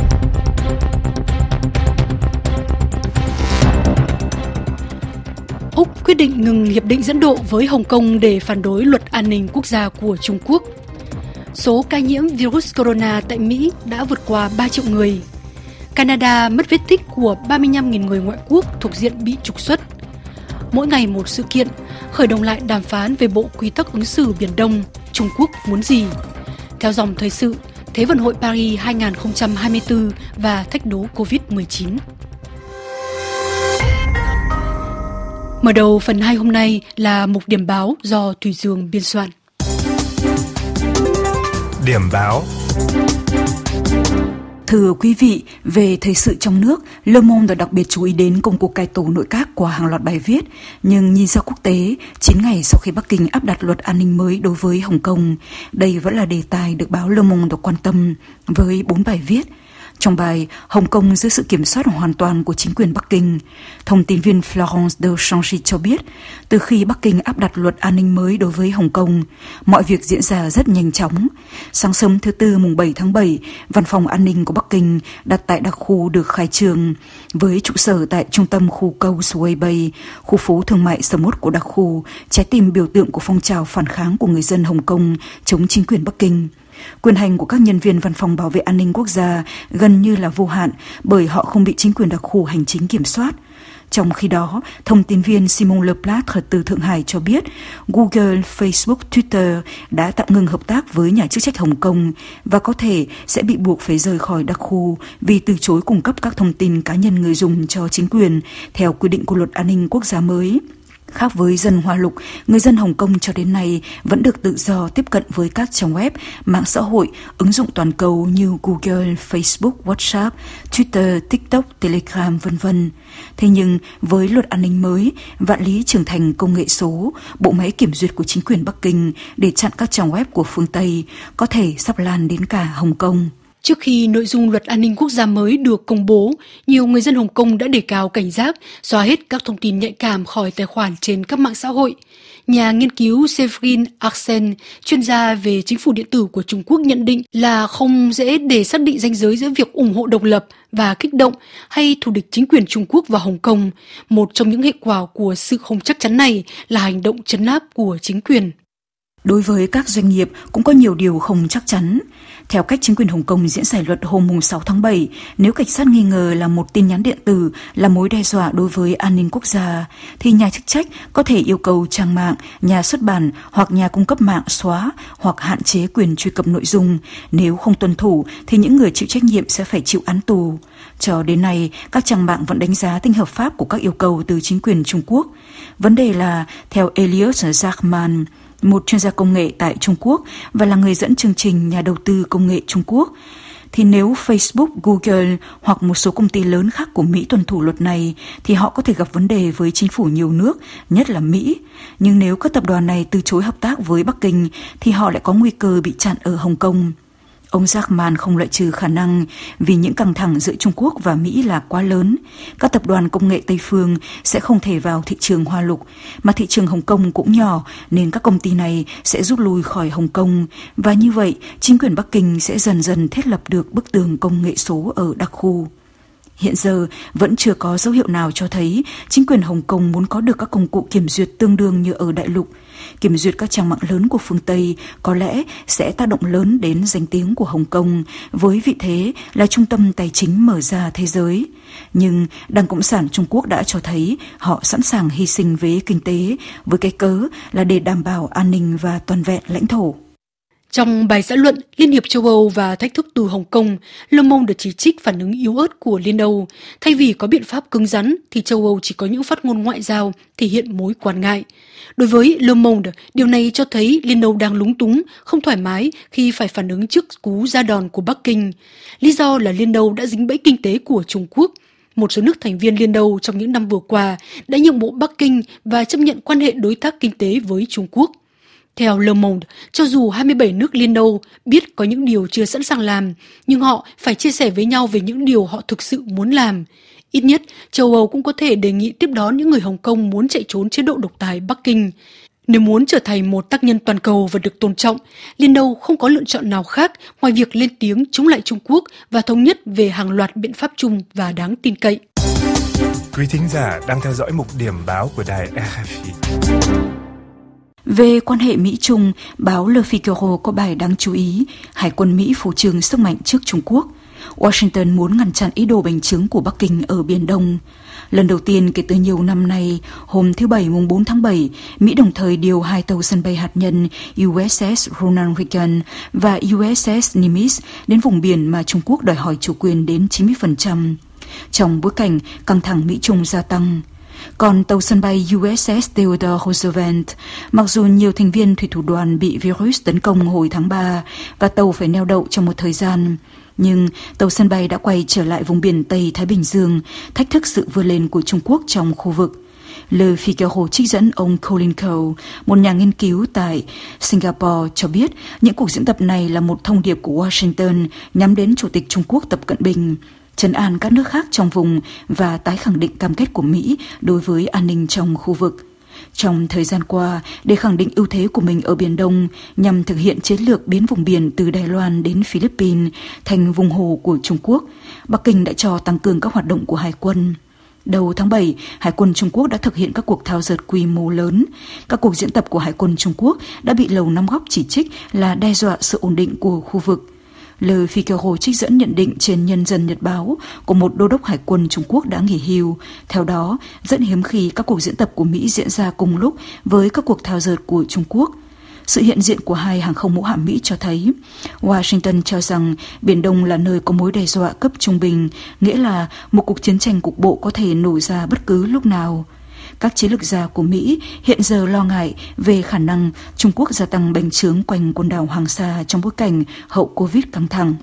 Úc quyết định ngừng hiệp định dẫn độ với Hồng Kông để phản đối luật an ninh quốc gia của Trung Quốc. Số ca nhiễm virus corona tại Mỹ đã vượt qua ba triệu người. Canada mất vết tích của ba mươi lăm nghìn người ngoại quốc thuộc diện bị trục xuất. Mỗi ngày một sự kiện, khởi động lại đàm phán về bộ quy tắc ứng xử Biển Đông, Trung Quốc muốn gì? Theo dòng thời sự, Thế vận hội Paris hai không hai tư và thách đố covid mười chín. Mở đầu phần hai hôm nay là mục điểm báo do Thủy Dương biên soạn. Điểm báo. Thưa quý vị, về thời sự trong nước, Le Monde đặc biệt chú ý đến công cuộc cải tổ nội các qua hàng loạt bài viết. Nhưng nhìn ra quốc tế, chín ngày sau khi Bắc Kinh áp đặt luật an ninh mới đối với Hồng Kông, đây vẫn là đề tài được báo Le Monde quan tâm với bốn bài viết. Trong bài Hồng Kông dưới sự kiểm soát hoàn toàn của chính quyền Bắc Kinh, thông tin viên Florence de Changy cho biết, từ khi Bắc Kinh áp đặt luật an ninh mới đối với Hồng Kông, mọi việc diễn ra rất nhanh chóng. Sáng sớm thứ Tư mùng bảy tháng bảy, văn phòng an ninh của Bắc Kinh đặt tại đặc khu được khai trương, với trụ sở tại trung tâm khu Causeway Bay, khu phố thương mại sầm uất của đặc khu, trái tim biểu tượng của phong trào phản kháng của người dân Hồng Kông chống chính quyền Bắc Kinh. Quyền hành của các nhân viên văn phòng bảo vệ an ninh quốc gia gần như là vô hạn bởi họ không bị chính quyền đặc khu hành chính kiểm soát. Trong khi đó, thông tin viên Simon Leplatre từ Thượng Hải cho biết Google, Facebook, Twitter đã tạm ngừng hợp tác với nhà chức trách Hồng Kông và có thể sẽ bị buộc phải rời khỏi đặc khu vì từ chối cung cấp các thông tin cá nhân người dùng cho chính quyền theo quy định của luật an ninh quốc gia mới. Khác với dân Hoa Lục, người dân Hồng Kông cho đến nay vẫn được tự do tiếp cận với các trang web, mạng xã hội, ứng dụng toàn cầu như Google, Facebook, WhatsApp, Twitter, TikTok, Telegram, vân vân. Thế nhưng với luật an ninh mới, vạn lý trưởng thành công nghệ số, bộ máy kiểm duyệt của chính quyền Bắc Kinh để chặn các trang web của phương Tây có thể sắp lan đến cả Hồng Kông. Trước khi nội dung luật an ninh quốc gia mới được công bố, nhiều người dân Hồng Kông đã đề cao cảnh giác, xóa hết các thông tin nhạy cảm khỏi tài khoản trên các mạng xã hội. Nhà nghiên cứu Severin Arsen, chuyên gia về chính phủ điện tử của Trung Quốc nhận định là không dễ để xác định ranh giới giữa việc ủng hộ độc lập và kích động hay thù địch chính quyền Trung Quốc và Hồng Kông. Một trong những hệ quả của sự không chắc chắn này là hành động trấn áp của chính quyền. Đối với các doanh nghiệp cũng có nhiều điều không chắc chắn. Theo cách chính quyền Hồng Kông diễn giải luật hôm sáu tháng bảy, nếu cảnh sát nghi ngờ là một tin nhắn điện tử là mối đe dọa đối với an ninh quốc gia, thì nhà chức trách có thể yêu cầu trang mạng, nhà xuất bản hoặc nhà cung cấp mạng xóa hoặc hạn chế quyền truy cập nội dung. Nếu không tuân thủ thì những người chịu trách nhiệm sẽ phải chịu án tù. Cho đến nay, các trang mạng vẫn đánh giá tính hợp pháp của các yêu cầu từ chính quyền Trung Quốc. Vấn đề là, theo Elliot Zachman, một chuyên gia công nghệ tại Trung Quốc và là người dẫn chương trình nhà đầu tư công nghệ Trung Quốc, thì nếu Facebook, Google hoặc một số công ty lớn khác của Mỹ tuân thủ luật này thì họ có thể gặp vấn đề với chính phủ nhiều nước, nhất là Mỹ. Nhưng nếu các tập đoàn này từ chối hợp tác với Bắc Kinh thì họ lại có nguy cơ bị chặn ở Hồng Kông. Ông Jackman không loại trừ khả năng vì những căng thẳng giữa Trung Quốc và Mỹ là quá lớn, các tập đoàn công nghệ Tây phương sẽ không thể vào thị trường Hoa Lục, mà thị trường Hồng Kông cũng nhỏ nên các công ty này sẽ rút lui khỏi Hồng Kông, và như vậy chính quyền Bắc Kinh sẽ dần dần thiết lập được bức tường công nghệ số ở đặc khu. Hiện giờ vẫn chưa có dấu hiệu nào cho thấy chính quyền Hồng Kông muốn có được các công cụ kiểm duyệt tương đương như ở đại lục. Kiểm duyệt các trang mạng lớn của phương Tây có lẽ sẽ tác động lớn đến danh tiếng của Hồng Kông với vị thế là trung tâm tài chính mở ra thế giới. Nhưng Đảng Cộng sản Trung Quốc đã cho thấy họ sẵn sàng hy sinh về kinh tế với cái cớ là để đảm bảo an ninh và toàn vẹn lãnh thổ. Trong bài xã luận Liên hiệp châu Âu và thách thức từ Hồng Kông, Le Monde được chỉ trích phản ứng yếu ớt của Liên Âu. Thay vì có biện pháp cứng rắn, thì châu Âu chỉ có những phát ngôn ngoại giao thể hiện mối quan ngại. Đối với Le Monde, điều này cho thấy Liên Âu đang lúng túng, không thoải mái khi phải phản ứng trước cú ra đòn của Bắc Kinh. Lý do là Liên Âu đã dính bẫy kinh tế của Trung Quốc. Một số nước thành viên Liên Âu trong những năm vừa qua đã nhượng bộ Bắc Kinh và chấp nhận quan hệ đối tác kinh tế với Trung Quốc. Theo Le Monde, cho dù hai mươi bảy nước Liên Âu biết có những điều chưa sẵn sàng làm, nhưng họ phải chia sẻ với nhau về những điều họ thực sự muốn làm. Ít nhất, châu Âu cũng có thể đề nghị tiếp đón những người Hồng Kông muốn chạy trốn chế độ độc tài Bắc Kinh. Nếu muốn trở thành một tác nhân toàn cầu và được tôn trọng, Liên Âu không có lựa chọn nào khác ngoài việc lên tiếng chống lại Trung Quốc và thống nhất về hàng loạt biện pháp chung và đáng tin cậy. Quý thính giả đang theo dõi mục điểm báo của đài rờ ép i. Về quan hệ Mỹ-Trung, báo Le Figaro có bài đáng chú ý, Hải quân Mỹ phô trương sức mạnh trước Trung Quốc. Washington muốn ngăn chặn ý đồ bành trướng của Bắc Kinh ở Biển Đông. Lần đầu tiên kể từ nhiều năm nay, hôm thứ Bảy mùng bốn tháng bảy, Mỹ đồng thời điều hai tàu sân bay hạt nhân u ét ét Ronald Reagan và u ét ét Nimitz đến vùng biển mà Trung Quốc đòi hỏi chủ quyền đến chín mươi phần trăm. Trong bối cảnh căng thẳng Mỹ-Trung gia tăng. Còn tàu sân bay u ét ét Theodore Roosevelt, mặc dù nhiều thành viên thủy thủ đoàn bị virus tấn công hồi tháng ba và tàu phải neo đậu trong một thời gian, nhưng tàu sân bay đã quay trở lại vùng biển Tây Thái Bình Dương, thách thức sự vươn lên của Trung Quốc trong khu vực. Le Figaro trích dẫn ông Colin Cole, một nhà nghiên cứu tại Singapore, cho biết những cuộc diễn tập này là một thông điệp của Washington nhắm đến Chủ tịch Trung Quốc Tập Cận Bình, trấn an các nước khác trong vùng và tái khẳng định cam kết của Mỹ đối với an ninh trong khu vực. Trong thời gian qua, để khẳng định ưu thế của mình ở Biển Đông nhằm thực hiện chiến lược biến vùng biển từ Đài Loan đến Philippines thành vùng hồ của Trung Quốc, Bắc Kinh đã cho tăng cường các hoạt động của Hải quân. Đầu tháng bảy, Hải quân Trung Quốc đã thực hiện các cuộc thao dượt quy mô lớn. Các cuộc diễn tập của Hải quân Trung Quốc đã bị Lầu Năm Góc chỉ trích là đe dọa sự ổn định của khu vực. Le Figaro trích dẫn nhận định trên Nhân dân Nhật Báo của một đô đốc hải quân Trung Quốc đã nghỉ hưu. Theo đó, rất hiếm khi các cuộc diễn tập của Mỹ diễn ra cùng lúc với các cuộc thao dượt của Trung Quốc. Sự hiện diện của hai hàng không mẫu hạm Mỹ cho thấy Washington cho rằng Biển Đông là nơi có mối đe dọa cấp trung bình, nghĩa là một cuộc chiến tranh cục bộ có thể nổ ra bất cứ lúc nào. Các chiến lược gia của Mỹ hiện giờ lo ngại về khả năng Trung Quốc gia tăng bành trướng quanh quần đảo Hoàng Sa trong bối cảnh hậu Covid căng thẳng.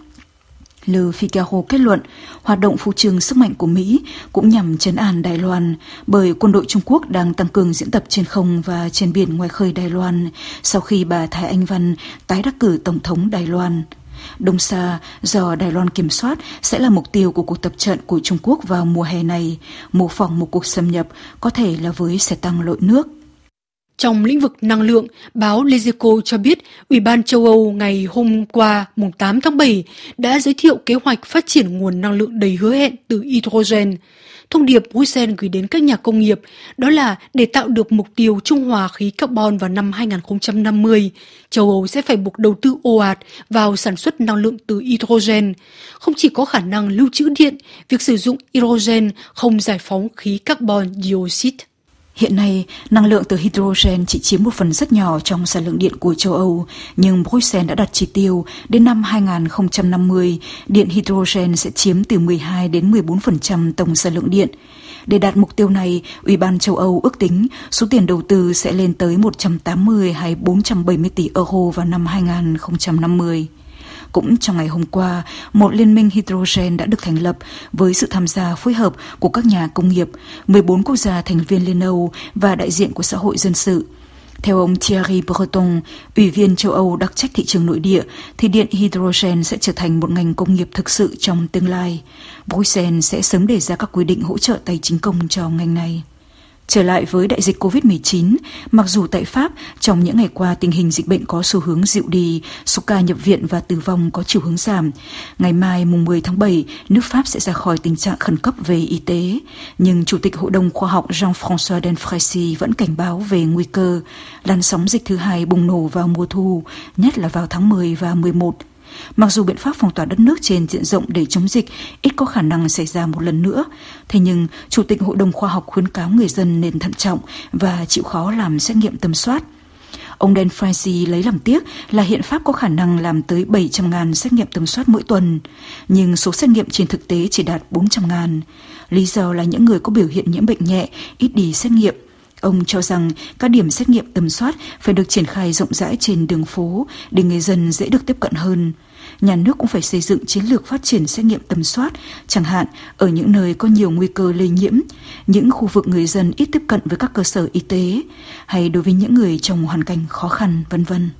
Le Figaro kết luận, hoạt động phô trương sức mạnh của Mỹ cũng nhằm trấn an Đài Loan, bởi quân đội Trung Quốc đang tăng cường diễn tập trên không và trên biển ngoài khơi Đài Loan sau khi bà Thái Anh Văn tái đắc cử Tổng thống Đài Loan. Đông Sa do Đài Loan kiểm soát sẽ là mục tiêu của cuộc tập trận của Trung Quốc vào mùa hè này, mô phỏng một cuộc xâm nhập có thể là với xe tăng lội nước. Trong lĩnh vực năng lượng, báo Les Echos cho biết Ủy ban châu Âu ngày hôm qua, mùng tám tháng bảy, đã giới thiệu kế hoạch phát triển nguồn năng lượng đầy hứa hẹn từ hydrogen. Thông điệp Bruxelles gửi đến các nhà công nghiệp đó là để tạo được mục tiêu trung hòa khí carbon vào năm hai không năm mươi, châu Âu sẽ phải buộc đầu tư ồ ạt vào sản xuất năng lượng từ hydrogen. Không chỉ có khả năng lưu trữ điện, việc sử dụng hydrogen không giải phóng khí carbon dioxide. Hiện nay, năng lượng từ hydrogen chỉ chiếm một phần rất nhỏ trong sản lượng điện của châu Âu, nhưng Bruxelles đã đặt chỉ tiêu đến năm hai không năm mươi, điện hydrogen sẽ chiếm từ mười hai đến mười bốn phần trăm tổng sản lượng điện. Để đạt mục tiêu này, Ủy ban châu Âu ước tính số tiền đầu tư sẽ lên tới một trăm tám mươi hay bốn trăm bảy mươi tỷ euro vào năm hai không năm mươi. Cũng trong ngày hôm qua, một liên minh hydrogen đã được thành lập với sự tham gia phối hợp của các nhà công nghiệp, mười bốn quốc gia thành viên Liên Âu và đại diện của xã hội dân sự. Theo ông Thierry Breton, Ủy viên châu Âu đặc trách thị trường nội địa, thì điện hydrogen sẽ trở thành một ngành công nghiệp thực sự trong tương lai. Bruxelles sẽ sớm đề ra các quy định hỗ trợ tài chính công cho ngành này. Trở lại với đại dịch covid mười chín, mặc dù tại Pháp trong những ngày qua tình hình dịch bệnh có xu hướng dịu đi, số ca nhập viện và tử vong có chiều hướng giảm. Ngày mai mùng mười tháng bảy, nước Pháp sẽ ra khỏi tình trạng khẩn cấp về y tế. Nhưng Chủ tịch Hội đồng Khoa học Jean-François Delfrécy vẫn cảnh báo về nguy cơ làn sóng dịch thứ hai bùng nổ vào mùa thu, nhất là vào tháng mười và mười một. Mặc dù biện pháp phong tỏa đất nước trên diện rộng để chống dịch ít có khả năng xảy ra một lần nữa, thế nhưng Chủ tịch Hội đồng Khoa học khuyến cáo người dân nên thận trọng và chịu khó làm xét nghiệm tầm soát. Ông Delfrécy lấy làm tiếc là hiện Pháp có khả năng làm tới bảy trăm nghìn xét nghiệm tầm soát mỗi tuần, nhưng số xét nghiệm trên thực tế chỉ đạt bốn trăm nghìn. Lý do là những người có biểu hiện nhiễm bệnh nhẹ ít đi xét nghiệm. Ông cho rằng các điểm xét nghiệm tầm soát phải được triển khai rộng rãi trên đường phố để người dân dễ được tiếp cận hơn. Nhà nước cũng phải xây dựng chiến lược phát triển xét nghiệm tầm soát, chẳng hạn ở những nơi có nhiều nguy cơ lây nhiễm, những khu vực người dân ít tiếp cận với các cơ sở y tế, hay đối với những người trong hoàn cảnh khó khăn, vân vân.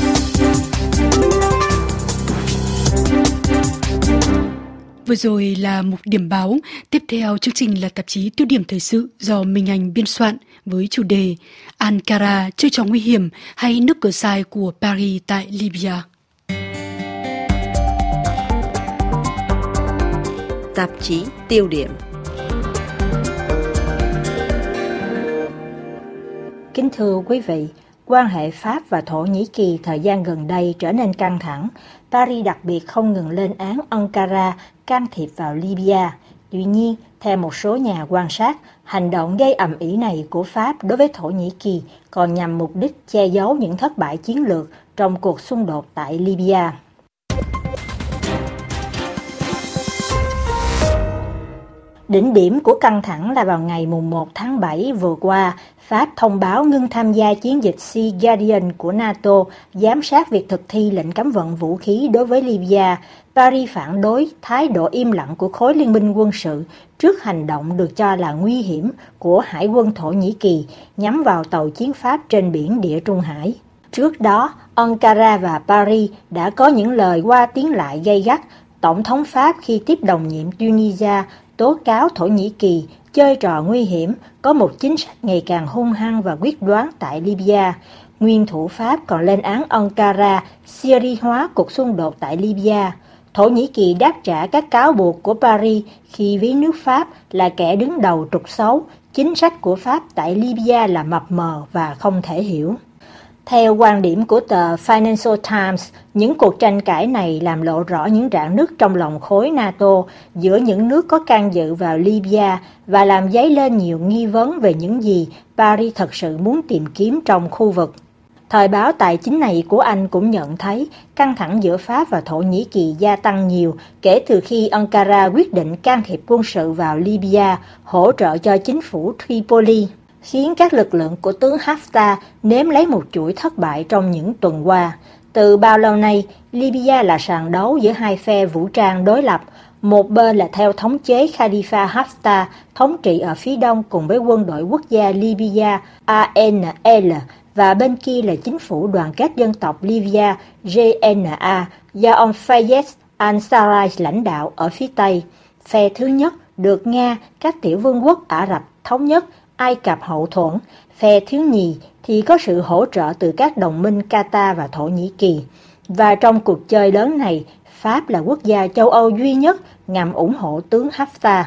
Vừa rồi là mục điểm báo, tiếp theo chương trình là tạp chí Tiêu điểm thời sự do Minh Anh biên soạn với chủ đề Ankara chơi trò nguy hiểm hay nước cờ sai của Paris tại Libya. Tạp chí Tiêu điểm. Kính thưa quý vị, quan hệ Pháp và Thổ Nhĩ Kỳ thời gian gần đây trở nên căng thẳng. Paris đặc biệt không ngừng lên án Ankara can thiệp vào Libya. Tuy nhiên, theo một số nhà quan sát, hành động gây ầm ĩ này của Pháp đối với Thổ Nhĩ Kỳ còn nhằm mục đích che giấu những thất bại chiến lược trong cuộc xung đột tại Libya. Đỉnh điểm của căng thẳng là vào ngày mùng một tháng bảy vừa qua, Pháp thông báo ngưng tham gia chiến dịch Sea Guardian của NATO, giám sát việc thực thi lệnh cấm vận vũ khí đối với Libya. Paris phản đối thái độ im lặng của khối liên minh quân sự trước hành động được cho là nguy hiểm của Hải quân Thổ Nhĩ Kỳ nhắm vào tàu chiến Pháp trên biển Địa Trung Hải. Trước đó, Ankara và Paris đã có những lời qua tiếng lại gay gắt. Tổng thống Pháp khi tiếp đồng nhiệm Tunisia tố cáo Thổ Nhĩ Kỳ chơi trò nguy hiểm, có một chính sách ngày càng hung hăng và quyết đoán tại Libya. Nguyên thủ Pháp còn lên án Ankara Syria hóa cuộc xung đột tại Libya. Thổ Nhĩ Kỳ đáp trả các cáo buộc của Paris khi ví nước Pháp là kẻ đứng đầu trục xấu, chính sách của Pháp tại Libya là mập mờ và không thể hiểu. Theo quan điểm của tờ Financial Times, những cuộc tranh cãi này làm lộ rõ những rạn nứt trong lòng khối NATO giữa những nước có can dự vào Libya và làm dấy lên nhiều nghi vấn về những gì Paris thật sự muốn tìm kiếm trong khu vực. Thời báo tài chính này của Anh cũng nhận thấy căng thẳng giữa Pháp và Thổ Nhĩ Kỳ gia tăng nhiều kể từ khi Ankara quyết định can thiệp quân sự vào Libya, hỗ trợ cho chính phủ Tripoli, khiến các lực lượng của tướng Haftar nếm lấy một chuỗi thất bại trong những tuần qua. Từ bao lâu nay, Libya là sàn đấu giữa hai phe vũ trang đối lập. Một bên là theo thống chế Khalifa Haftar, thống trị ở phía đông cùng với quân đội quốc gia Libya A N L, và bên kia là chính phủ đoàn kết dân tộc Libya G N A do ông Fayez al-Sarraj lãnh đạo ở phía tây. Phe thứ nhất được Nga, các tiểu vương quốc Ả Rập Thống Nhất, Ai Cập hậu thuẫn. Phe thứ nhì thì có sự hỗ trợ từ các đồng minh Qatar và Thổ Nhĩ Kỳ. Và trong cuộc chơi lớn này, Pháp là quốc gia châu Âu duy nhất ngầm ủng hộ tướng Haftar.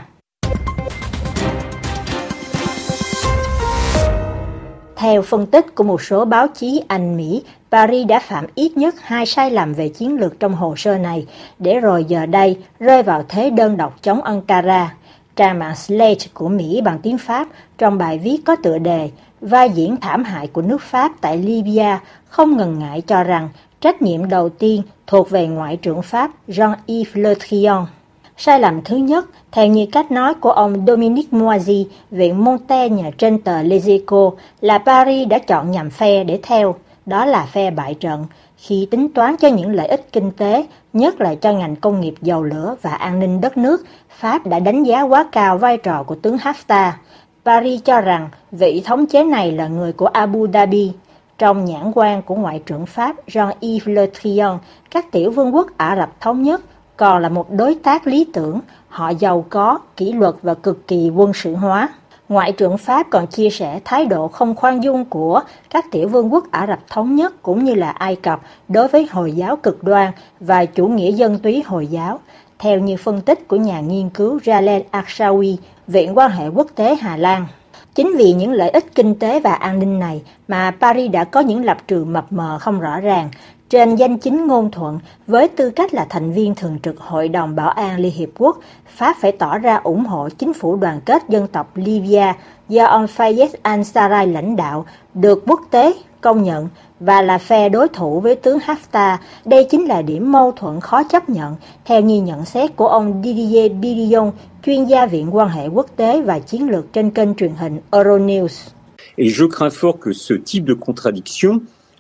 Theo phân tích của một số báo chí Anh-Mỹ, Paris đã phạm ít nhất hai sai lầm về chiến lược trong hồ sơ này, để rồi giờ đây rơi vào thế đơn độc chống Ankara. Trang mạng Slate của Mỹ bằng tiếng Pháp trong bài viết có tựa đề "Vai diễn thảm hại của nước Pháp tại Libya" không ngần ngại cho rằng trách nhiệm đầu tiên thuộc về Ngoại trưởng Pháp Jean-Yves Le Drian. Sai lầm thứ nhất, theo như cách nói của ông Dominique Moisy, viện Montaigne trên tờ Les Echos, là Paris đã chọn nhầm phe để theo, đó là phe bại trận, khi tính toán cho những lợi ích kinh tế, nhất là cho ngành công nghiệp dầu lửa và an ninh đất nước. Pháp đã đánh giá quá cao vai trò của tướng Haftar. Paris cho rằng vị thống chế này là người của Abu Dhabi. Trong nhãn quan của Ngoại trưởng Pháp Jean-Yves Le Drian, các tiểu vương quốc Ả Rập Thống Nhất còn là một đối tác lý tưởng, họ giàu có, kỷ luật và cực kỳ quân sự hóa. Ngoại trưởng Pháp còn chia sẻ thái độ không khoan dung của các tiểu vương quốc Ả Rập Thống Nhất cũng như là Ai Cập đối với Hồi giáo cực đoan và chủ nghĩa dân túy Hồi giáo. Theo như phân tích của nhà nghiên cứu Jalel Akshawi, Viện quan hệ quốc tế Hà Lan. Chính vì những lợi ích kinh tế và an ninh này mà Paris đã có những lập trường mập mờ không rõ ràng. Trên danh chính ngôn thuận, với tư cách là thành viên thường trực Hội đồng Bảo an Liên Hiệp Quốc, Pháp phải tỏ ra ủng hộ chính phủ đoàn kết dân tộc Libya do ông Fayez al-Sarraj lãnh đạo, được quốc tế công nhận và là phe đối thủ với tướng Haftar. Đây chính là điểm mâu thuẫn khó chấp nhận, theo như nhận xét của ông Didier Birion, chuyên gia Viện quan hệ quốc tế và chiến lược trên kênh truyền hình Euronews. Et je crains fort que ce type de contradiction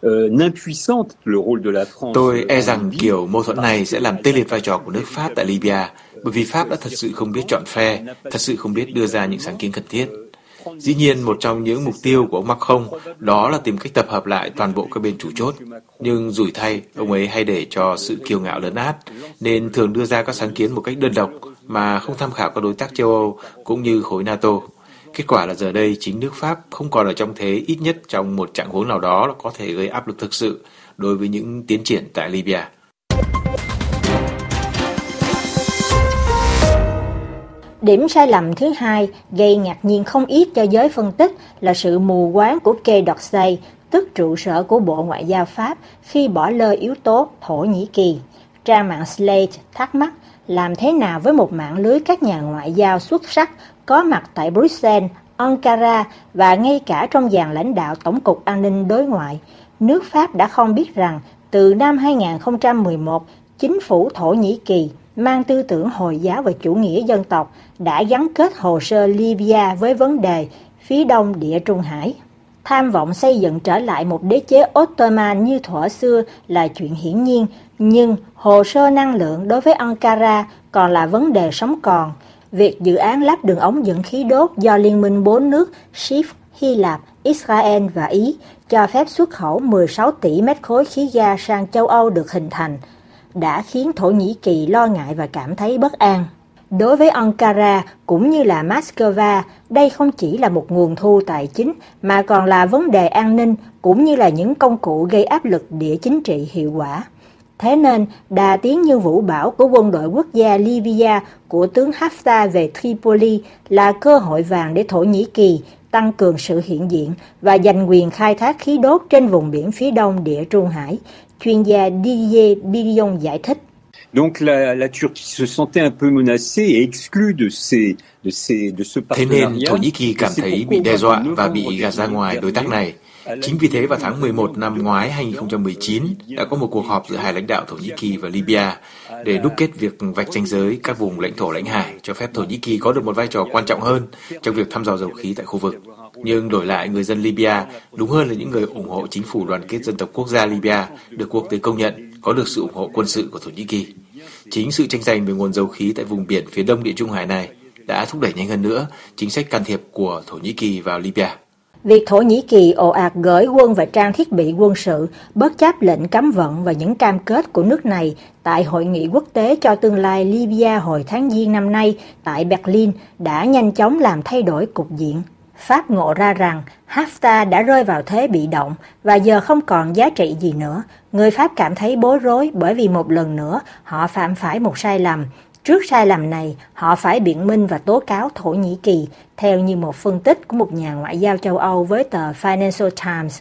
Tôi e rằng kiểu mâu thuẫn này sẽ làm tê liệt vai trò của nước Pháp tại Libya, bởi vì Pháp đã thật sự không biết chọn phe, thật sự không biết đưa ra những sáng kiến cần thiết. Dĩ nhiên, một trong những mục tiêu của ông Macron đó là tìm cách tập hợp lại toàn bộ các bên chủ chốt. Nhưng rủi thay, ông ấy hay để cho sự kiêu ngạo lấn át, nên thường đưa ra các sáng kiến một cách đơn độc mà không tham khảo các đối tác châu Âu cũng như khối NATO. Kết quả là giờ đây chính nước Pháp không còn ở trong thế ít nhất trong một trạng huống nào đó là có thể gây áp lực thực sự đối với những tiến triển tại Libya. Điểm sai lầm thứ hai gây ngạc nhiên không ít cho giới phân tích là sự mù quáng của Quai d'Orsay, tức trụ sở của Bộ Ngoại giao Pháp, khi bỏ lơ yếu tố Thổ Nhĩ Kỳ. Trang mạng Slate thắc mắc làm thế nào với một mạng lưới các nhà ngoại giao xuất sắc có mặt tại Bruxelles, Ankara và ngay cả trong dàn lãnh đạo Tổng cục An ninh Đối ngoại. Nước Pháp đã không biết rằng từ năm hai không một một, chính phủ Thổ Nhĩ Kỳ mang tư tưởng Hồi giáo và chủ nghĩa dân tộc đã gắn kết hồ sơ Libya với vấn đề phía đông Địa Trung Hải. Tham vọng xây dựng trở lại một đế chế Ottoman như thuở xưa là chuyện hiển nhiên, nhưng hồ sơ năng lượng đối với Ankara còn là vấn đề sống còn. Việc dự án lắp đường ống dẫn khí đốt do Liên minh bốn nước Chypre, Hy Lạp, Israel và Ý cho phép xuất khẩu mười sáu tỷ mét khối khí ga sang châu Âu được hình thành, đã khiến Thổ Nhĩ Kỳ lo ngại và cảm thấy bất an. Đối với Ankara cũng như là Moscow, đây không chỉ là một nguồn thu tài chính mà còn là vấn đề an ninh cũng như là những công cụ gây áp lực địa chính trị hiệu quả. Thế nên, đà tiến như vũ bão của quân đội quốc gia Libya của tướng Haftar về Tripoli là cơ hội vàng để Thổ Nhĩ Kỳ tăng cường sự hiện diện và giành quyền khai thác khí đốt trên vùng biển phía đông Địa Trung Hải, chuyên gia Didier Billon giải thích. Donc la, la Turquie se sentait un peu menacée et exclue de ces, de ces, de ce partenariat. Thế nên Thổ Nhĩ Kỳ cảm thấy bị đe dọa và bị gạt ra ngoài đối tác này. Chính vì thế vào tháng mười một năm ngoái hai không một chín đã có một cuộc họp giữa hai lãnh đạo Thổ Nhĩ Kỳ và Libya để đúc kết việc vạch ranh giới các vùng lãnh thổ lãnh hải, cho phép Thổ Nhĩ Kỳ có được một vai trò quan trọng hơn trong việc thăm dò dầu khí tại khu vực. Nhưng đổi lại, người dân Libya, đúng hơn là những người ủng hộ chính phủ đoàn kết dân tộc quốc gia Libya, được quốc tế công nhận, có được sự ủng hộ quân sự của Thổ Nhĩ Kỳ. Chính sự tranh giành về nguồn dầu khí tại vùng biển phía đông Địa Trung Hải này đã thúc đẩy nhanh hơn nữa chính sách can thiệp của Thổ Nhĩ Kỳ vào Libya. Việc Thổ Nhĩ Kỳ ồ ạt gửi quân và trang thiết bị quân sự, bất chấp lệnh cấm vận và những cam kết của nước này tại Hội nghị quốc tế cho tương lai Libya hồi tháng Giêng năm nay tại Berlin đã nhanh chóng làm thay đổi cục diện. Pháp ngộ ra rằng Haftar đã rơi vào thế bị động và giờ không còn giá trị gì nữa. Người Pháp cảm thấy bối rối bởi vì một lần nữa họ phạm phải một sai lầm. Trước sai lầm này, họ phải biện minh và tố cáo Thổ Nhĩ Kỳ, theo như một phân tích của một nhà ngoại giao châu Âu với tờ Financial Times.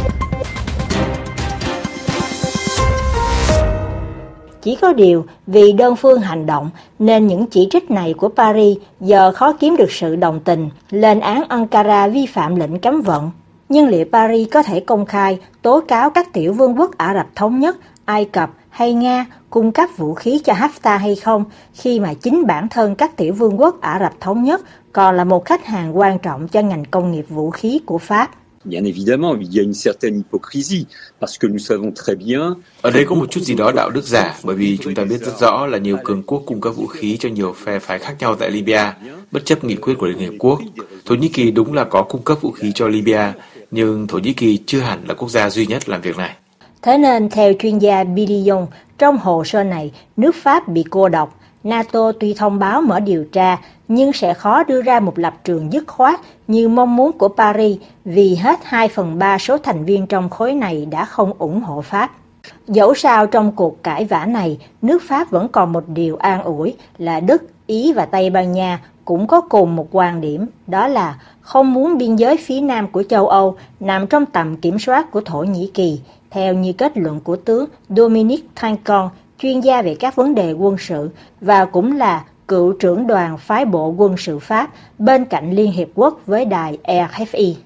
Chỉ có điều, vì đơn phương hành động, nên những chỉ trích này của Paris giờ khó kiếm được sự đồng tình, lên án Ankara vi phạm lệnh cấm vận. Nhưng liệu Paris có thể công khai tố cáo các tiểu vương quốc Ả Rập Thống Nhất, Ai Cập hay Nga cung cấp vũ khí cho Haftar hay không, khi mà chính bản thân các tiểu vương quốc Ả Rập Thống Nhất còn là một khách hàng quan trọng cho ngành công nghiệp vũ khí của Pháp? Bien évidemment, il y a une certaine hypocrisie parce que nous savons très bien. Ở đây có một chút gì đó đạo đức giả, bởi vì chúng ta biết rất rõ là nhiều cường quốc cung cấp vũ khí cho nhiều phe phái khác nhau tại Libya, bất chấp nghị quyết của Liên Hiệp Quốc. Thổ Nhĩ Kỳ đúng là có cung cấp vũ khí cho Libya, nhưng Thổ Nhĩ Kỳ chưa hẳn là quốc gia duy nhất làm việc này. Thế nên, theo chuyên gia Billon, trong hồ sơ này, nước Pháp bị cô độc. NATO tuy thông báo mở điều tra, nhưng sẽ khó đưa ra một lập trường dứt khoát như mong muốn của Paris vì hết hai phần ba số thành viên trong khối này đã không ủng hộ Pháp. Dẫu sao trong cuộc cãi vã này, nước Pháp vẫn còn một điều an ủi là Đức, Ý và Tây Ban Nha cũng có cùng một quan điểm, đó là không muốn biên giới phía nam của châu Âu nằm trong tầm kiểm soát của Thổ Nhĩ Kỳ, theo như kết luận của tướng Dominique Trinquant, chuyên gia về các vấn đề quân sự và cũng là cựu trưởng đoàn phái bộ quân sự Pháp bên cạnh Liên Hiệp Quốc với đài R F I.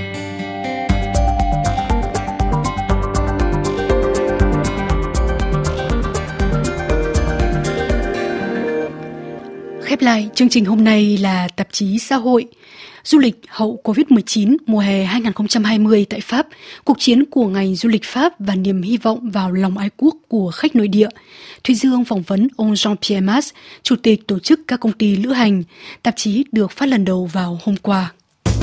Khép lại chương trình hôm nay là tạp chí xã hội. Du lịch hậu covid mười chín mùa hè hai không hai không tại Pháp, cuộc chiến của ngành du lịch Pháp và niềm hy vọng vào lòng ái quốc của khách nội địa. Thúy Dương phỏng vấn ông Jean-Pierre Mas, chủ tịch tổ chức các công ty lữ hành. Tạp chí được phát lần đầu vào hôm qua.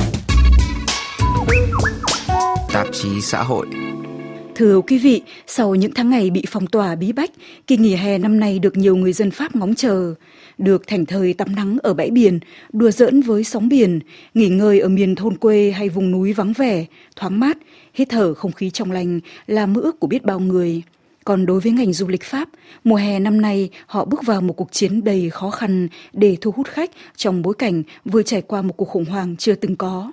Tạp chí xã hội. Thưa quý vị, sau những tháng ngày bị phong tỏa bí bách, kỳ nghỉ hè năm nay được nhiều người dân Pháp ngóng chờ. Được thảnh thơi tắm nắng ở bãi biển, đùa giỡn với sóng biển, nghỉ ngơi ở miền thôn quê hay vùng núi vắng vẻ, thoáng mát, hít thở không khí trong lành là mơ ước của biết bao người. Còn đối với ngành du lịch Pháp, mùa hè năm nay họ bước vào một cuộc chiến đầy khó khăn để thu hút khách trong bối cảnh vừa trải qua một cuộc khủng hoảng chưa từng có.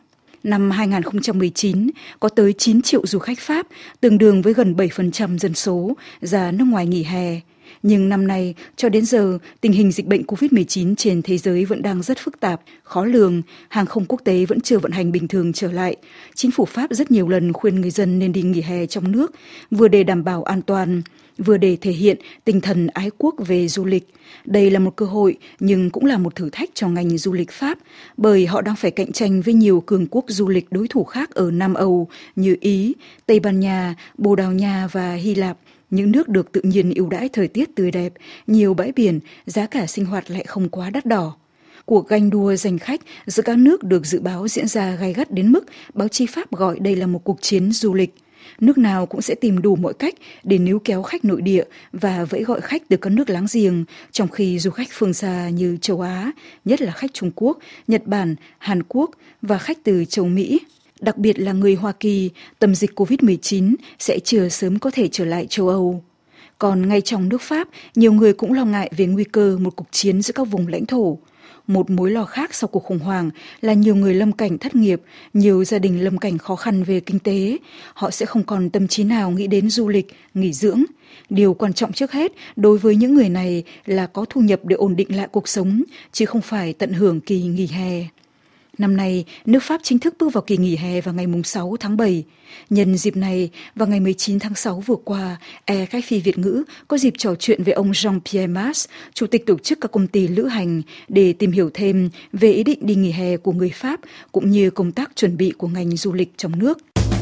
Năm hai không một chín, có tới chín triệu du khách Pháp, tương đương với gần bảy phần trăm dân số, ra nước ngoài nghỉ hè. Nhưng năm nay, cho đến giờ, tình hình dịch bệnh covid mười chín trên thế giới vẫn đang rất phức tạp, khó lường, hàng không quốc tế vẫn chưa vận hành bình thường trở lại. Chính phủ Pháp rất nhiều lần khuyên người dân nên đi nghỉ hè trong nước, vừa để đảm bảo an toàn, vừa để thể hiện tinh thần ái quốc về du lịch. Đây là một cơ hội, nhưng cũng là một thử thách cho ngành du lịch Pháp, bởi họ đang phải cạnh tranh với nhiều cường quốc du lịch đối thủ khác ở Nam Âu như Ý, Tây Ban Nha, Bồ Đào Nha và Hy Lạp. Những nước được tự nhiên ưu đãi thời tiết tươi đẹp, nhiều bãi biển, giá cả sinh hoạt lại không quá đắt đỏ. Cuộc ganh đua giành khách giữa các nước được dự báo diễn ra gay gắt đến mức báo chí Pháp gọi đây là một cuộc chiến du lịch. Nước nào cũng sẽ tìm đủ mọi cách để níu kéo khách nội địa và vẫy gọi khách từ các nước láng giềng, trong khi du khách phương xa như châu Á, nhất là khách Trung Quốc, Nhật Bản, Hàn Quốc và khách từ châu Mỹ. Đặc biệt là người Hoa Kỳ, tâm dịch covid mười chín sẽ chưa sớm có thể trở lại châu Âu. Còn ngay trong nước Pháp, nhiều người cũng lo ngại về nguy cơ một cuộc chiến giữa các vùng lãnh thổ. Một mối lo khác sau cuộc khủng hoảng là nhiều người lâm cảnh thất nghiệp, nhiều gia đình lâm cảnh khó khăn về kinh tế. Họ sẽ không còn tâm trí nào nghĩ đến du lịch, nghỉ dưỡng. Điều quan trọng trước hết đối với những người này là có thu nhập để ổn định lại cuộc sống, chứ không phải tận hưởng kỳ nghỉ hè. Năm nay, nước Pháp chính thức bước vào kỳ nghỉ hè vào ngày sáu tháng bảy. Nhân dịp này, vào ngày mười chín tháng sáu vừa qua, e ép ép Việt ngữ có dịp trò chuyện với ông Jean-Pierre Mas, chủ tịch tổ chức các công ty lữ hành, để tìm hiểu thêm về ý định đi nghỉ hè của người Pháp, cũng như công tác chuẩn bị của ngành du lịch trong nước.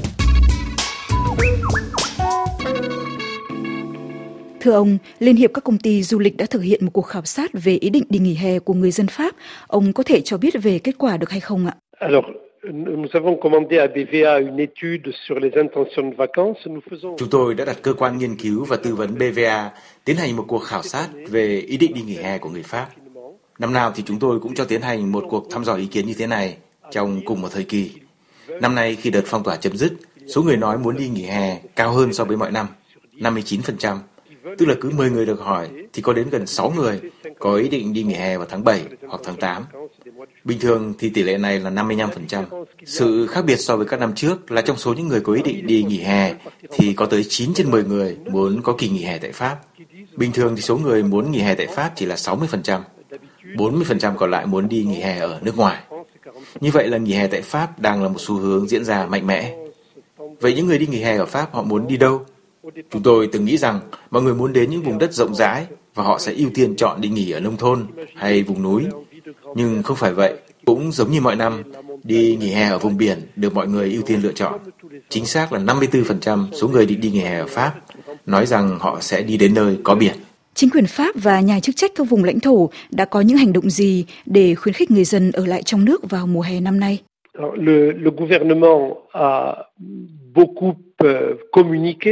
Thưa ông, Liên hiệp các công ty du lịch đã thực hiện một cuộc khảo sát về ý định đi nghỉ hè của người dân Pháp. Ông có thể cho biết về kết quả được hay không ạ? Chúng tôi đã đặt cơ quan nghiên cứu và tư vấn bê vê a tiến hành một cuộc khảo sát về ý định đi nghỉ hè của người Pháp. Năm nào thì chúng tôi cũng cho tiến hành một cuộc thăm dò ý kiến như thế này trong cùng một thời kỳ. Năm nay khi đợt phong tỏa chấm dứt, số người nói muốn đi nghỉ hè cao hơn so với mọi năm, năm mươi chín phần trăm. Tức là cứ mười người được hỏi thì có đến gần sáu người có ý định đi nghỉ hè vào tháng bảy hoặc tháng tám. Bình thường thì tỷ lệ này là năm mươi lăm phần trăm. Sự khác biệt so với các năm trước là trong số những người có ý định đi nghỉ hè thì có tới chín trên mười người muốn có kỳ nghỉ hè tại Pháp. Bình thường thì số người muốn nghỉ hè tại Pháp chỉ là sáu mươi phần trăm. bốn mươi phần trăm còn lại muốn đi nghỉ hè ở nước ngoài. Như vậy là nghỉ hè tại Pháp đang là một xu hướng diễn ra mạnh mẽ. Vậy những người đi nghỉ hè ở Pháp họ muốn đi đâu? Chúng tôi từng nghĩ rằng mọi người muốn đến những vùng đất rộng rãi và họ sẽ ưu tiên chọn đi nghỉ ở nông thôn hay vùng núi. Nhưng không phải vậy. Cũng giống như mọi năm, đi nghỉ hè ở vùng biển được mọi người ưu tiên lựa chọn. Chính xác là năm mươi tư phần trăm số người định đi nghỉ hè ở Pháp nói rằng họ sẽ đi đến nơi có biển. Chính quyền Pháp và nhà chức trách các vùng lãnh thổ đã có những hành động gì để khuyến khích người dân ở lại trong nước vào mùa hè năm nay? Le, le gouvernement a beaucoup communiqué.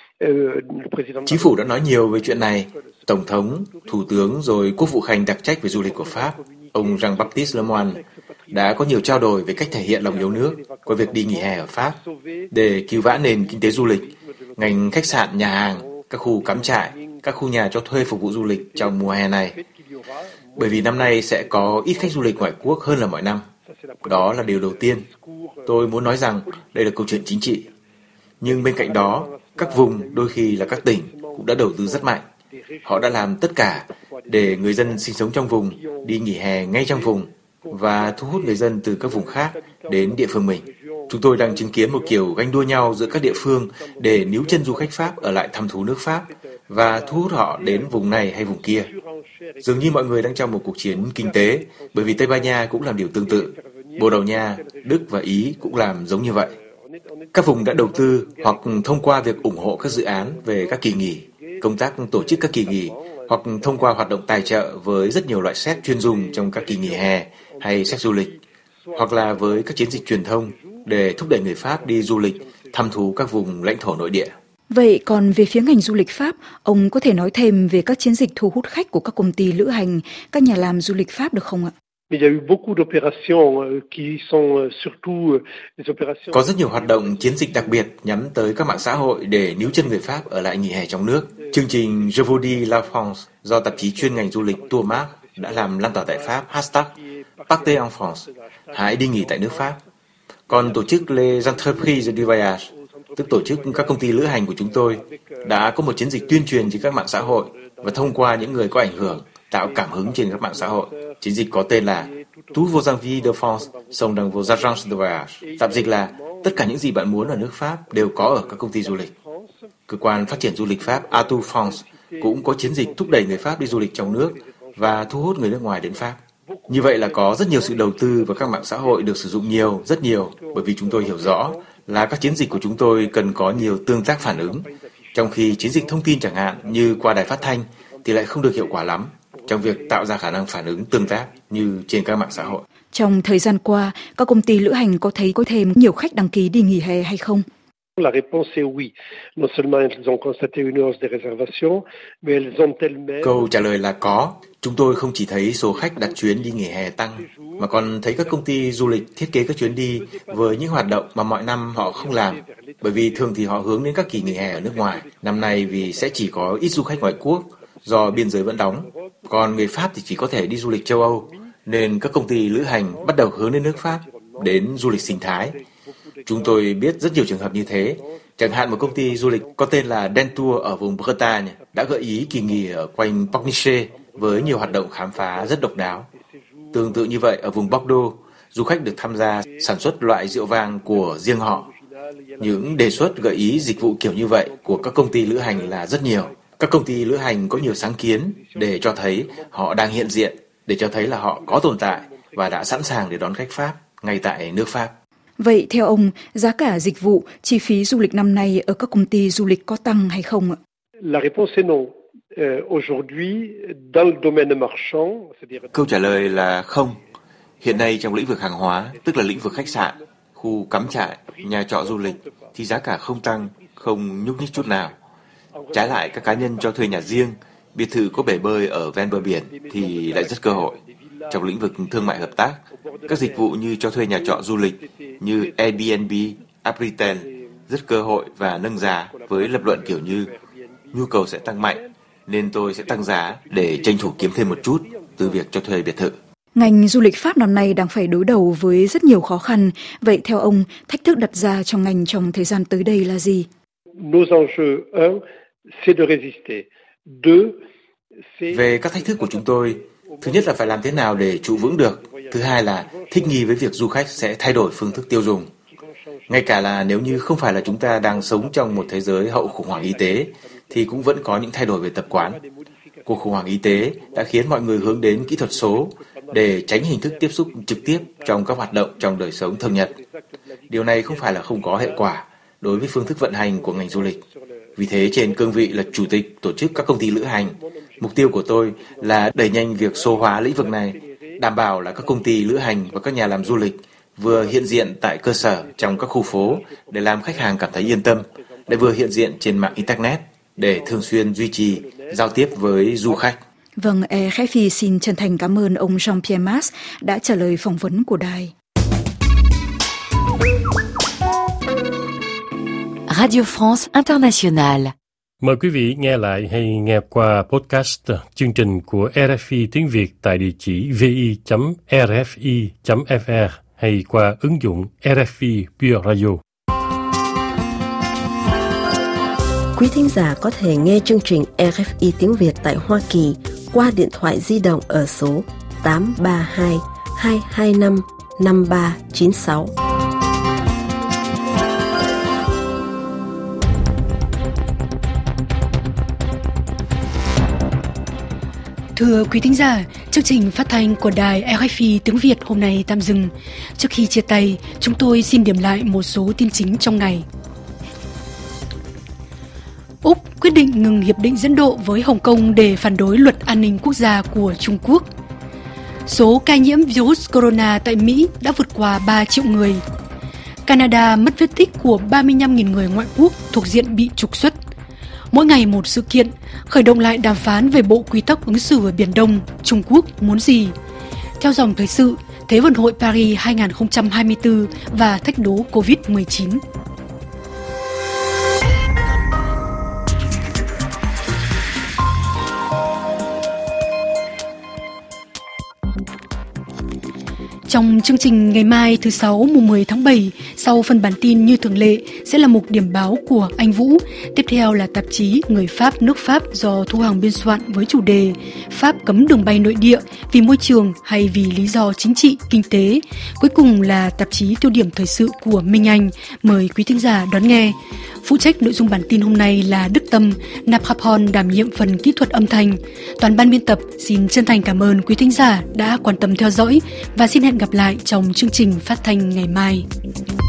Chính phủ đã nói nhiều về chuyện này. Tổng thống, Thủ tướng rồi Quốc vụ Khanh đặc trách về du lịch của Pháp, ông Jean-Baptiste Lemoyne, đã có nhiều trao đổi về cách thể hiện lòng yêu nước qua việc đi nghỉ hè ở Pháp để cứu vãn nền kinh tế du lịch, ngành khách sạn, nhà hàng, các khu cắm trại, các khu nhà cho thuê phục vụ du lịch trong mùa hè này. Bởi vì năm nay sẽ có ít khách du lịch ngoại quốc hơn là mọi năm. Đó là điều đầu tiên. Tôi muốn nói rằng đây là câu chuyện chính trị. Nhưng bên cạnh đó, các vùng, đôi khi là các tỉnh, cũng đã đầu tư rất mạnh. Họ đã làm tất cả để người dân sinh sống trong vùng, đi nghỉ hè ngay trong vùng và thu hút người dân từ các vùng khác đến địa phương mình. Chúng tôi đang chứng kiến một kiểu ganh đua nhau giữa các địa phương để níu chân du khách Pháp ở lại thăm thú nước Pháp và thu hút họ đến vùng này hay vùng kia. Dường như mọi người đang trong một cuộc chiến kinh tế, bởi vì Tây Ban Nha cũng làm điều tương tự. Bồ Đào Nha, Đức và Ý cũng làm giống như vậy. Các vùng đã đầu tư hoặc thông qua việc ủng hộ các dự án về các kỳ nghỉ, công tác tổ chức các kỳ nghỉ, hoặc thông qua hoạt động tài trợ với rất nhiều loại séc chuyên dùng trong các kỳ nghỉ hè hay séc du lịch, hoặc là với các chiến dịch truyền thông để thúc đẩy người Pháp đi du lịch, thăm thú các vùng lãnh thổ nội địa. Vậy còn về phía ngành du lịch Pháp, ông có thể nói thêm về các chiến dịch thu hút khách của các công ty lữ hành, các nhà làm du lịch Pháp được không ạ? Có rất nhiều hoạt động chiến dịch đặc biệt nhắm tới các mạng xã hội để níu chân người Pháp ở lại nghỉ hè trong nước. Chương trình Je vous dis la France do tạp chí chuyên ngành du lịch Tourmark đã làm lan tỏa tại Pháp hashtag Partez en France, hãy đi nghỉ tại nước Pháp. Còn tổ chức Les Entreprises du Voyage, tức tổ chức các công ty lữ hành của chúng tôi, đã có một chiến dịch tuyên truyền trên các mạng xã hội và thông qua những người có ảnh hưởng, tạo cảm hứng trên các mạng xã hội. Chiến dịch có tên là Tous vos envies de France sont dans vos agences de voyage. Tạm dịch là tất cả những gì bạn muốn ở nước Pháp đều có ở các công ty du lịch. Cơ quan phát triển du lịch Pháp Atout France cũng có chiến dịch thúc đẩy người Pháp đi du lịch trong nước và thu hút người nước ngoài đến Pháp. Như vậy là có rất nhiều sự đầu tư và các mạng xã hội được sử dụng nhiều, rất nhiều, bởi vì chúng tôi hiểu rõ là các chiến dịch của chúng tôi cần có nhiều tương tác phản ứng, trong khi chiến dịch thông tin chẳng hạn như qua đài phát thanh thì lại không được hiệu quả lắm trong việc tạo ra khả năng phản ứng tương tác như trên các mạng xã hội. Trong thời gian qua, các công ty lữ hành có thấy có thêm nhiều khách đăng ký đi nghỉ hè hay không? La réponse est oui. Non seulement elles ont constaté une hausse des réservations, mais elles ont elles-mêmes... Câu trả lời là có. Chúng tôi không chỉ thấy số khách đặt chuyến đi nghỉ hè tăng, mà còn thấy các công ty du lịch thiết kế các chuyến đi với những hoạt động mà mọi năm họ không làm. Bởi vì thường thì họ hướng đến các kỳ nghỉ hè ở nước ngoài. Năm nay vì sẽ chỉ có ít du khách ngoại quốc do biên giới vẫn đóng. Còn người Pháp thì chỉ có thể đi du lịch châu Âu, nên các công ty lữ hành bắt đầu hướng đến nước Pháp, đến du lịch sinh thái. Chúng tôi biết rất nhiều trường hợp như thế. Chẳng hạn một công ty du lịch có tên là Dentour ở vùng Bretagne đã gợi ý kỳ nghỉ ở quanh Pornichet với nhiều hoạt động khám phá rất độc đáo. Tương tự như vậy, ở vùng Bordeaux, du khách được tham gia sản xuất loại rượu vang của riêng họ. Những đề xuất gợi ý dịch vụ kiểu như vậy của các công ty lữ hành là rất nhiều. Các công ty lữ hành có nhiều sáng kiến để cho thấy họ đang hiện diện, để cho thấy là họ có tồn tại và đã sẵn sàng để đón khách Pháp ngay tại nước Pháp. Vậy theo ông, giá cả dịch vụ, chi phí du lịch năm nay ở các công ty du lịch có tăng hay không ạ? La réponse est non. Aujourd'hui, dans le domaine marchand, câu trả lời là không. Hiện nay trong lĩnh vực hàng hóa, tức là lĩnh vực khách sạn, khu cắm trại, nhà trọ du lịch, thì giá cả không tăng, không nhúc nhích chút nào. Trái lại, các cá nhân cho thuê nhà riêng, biệt thự có bể bơi ở ven bờ biển thì lại rất cơ hội. Trong lĩnh vực thương mại hợp tác, các dịch vụ như cho thuê nhà trọ du lịch như Airbnb, Abritel rất cơ hội và nâng giá với lập luận kiểu như nhu cầu sẽ tăng mạnh nên tôi sẽ tăng giá để tranh thủ kiếm thêm một chút từ việc cho thuê biệt thự. Ngành du lịch Pháp năm nay đang phải đối đầu với rất nhiều khó khăn. Vậy theo ông, thách thức đặt ra cho ngành trong thời gian tới đây là gì? Nos enjeux, un, c'est de résister. Deux, Về các thách thức của chúng tôi, thứ nhất là phải làm thế nào để trụ vững được. Thứ hai là thích nghi với việc du khách sẽ thay đổi phương thức tiêu dùng. Ngay cả là nếu như không phải là chúng ta đang sống trong một thế giới hậu khủng hoảng y tế, thì cũng vẫn có những thay đổi về tập quán. Cuộc khủng hoảng y tế đã khiến mọi người hướng đến kỹ thuật số để tránh hình thức tiếp xúc trực tiếp trong các hoạt động trong đời sống thường nhật. Điều này không phải là không có hệ quả đối với phương thức vận hành của ngành du lịch. Vì thế, trên cương vị là chủ tịch tổ chức các công ty lữ hành, mục tiêu của tôi là đẩy nhanh việc số hóa lĩnh vực này, đảm bảo là các công ty lữ hành và các nhà làm du lịch vừa hiện diện tại cơ sở trong các khu phố để làm khách hàng cảm thấy yên tâm, lại vừa hiện diện trên mạng Internet để thường xuyên duy trì giao tiếp với du khách. Vâng, rờ ép i xin chân thành cảm ơn ông Jean-Pierre Mas đã trả lời phỏng vấn của đài. Radio France Internationale. Mời quý vị nghe lại hay nghe qua podcast chương trình của rờ ép i tiếng Việt tại địa chỉ vi chấm rờ ép i chấm ép rờ hay qua ứng dụng rờ ép i Pure Radio. Quý thính giả có thể nghe chương trình rờ ép i tiếng Việt tại Hoa Kỳ qua điện thoại di động ở số tám ba hai, hai hai năm, năm ba chín sáu. Thưa quý thính giả, chương trình phát thanh của đài rờ ép i tiếng Việt hôm nay tạm dừng. Trước khi chia tay, chúng tôi xin điểm lại một số tin chính trong ngày. Úc quyết định ngừng hiệp định dẫn độ với Hồng Kông để phản đối luật an ninh quốc gia của Trung Quốc. Số ca nhiễm virus corona tại Mỹ đã vượt qua ba triệu người. Canada mất vết tích của ba mươi lăm nghìn người ngoại quốc thuộc diện bị trục xuất. Mỗi ngày một sự kiện, khởi động lại đàm phán về bộ quy tắc ứng xử ở Biển Đông, Trung Quốc muốn gì? Theo dòng thời sự, Thế vận hội Paris hai không hai tư và thách đố covid mười chín. Trong chương trình ngày mai thứ sáu mùng mười tháng bảy, sau phần bản tin như thường lệ sẽ là mục điểm báo của anh Vũ. Tiếp theo là tạp chí Người Pháp nước Pháp do Thu Hằng biên soạn với chủ đề Pháp cấm đường bay nội địa vì môi trường hay vì lý do chính trị, kinh tế. Cuối cùng là tạp chí Tiêu điểm thời sự của Minh Anh. Mời quý thính giả đón nghe. Phụ trách nội dung bản tin hôm nay là Đức Tâm, Naphapon đảm nhiệm phần kỹ thuật âm thanh. Toàn ban biên tập xin chân thành cảm ơn quý thính giả đã quan tâm theo dõi và xin hẹn gặp lại trong chương trình phát thanh ngày mai.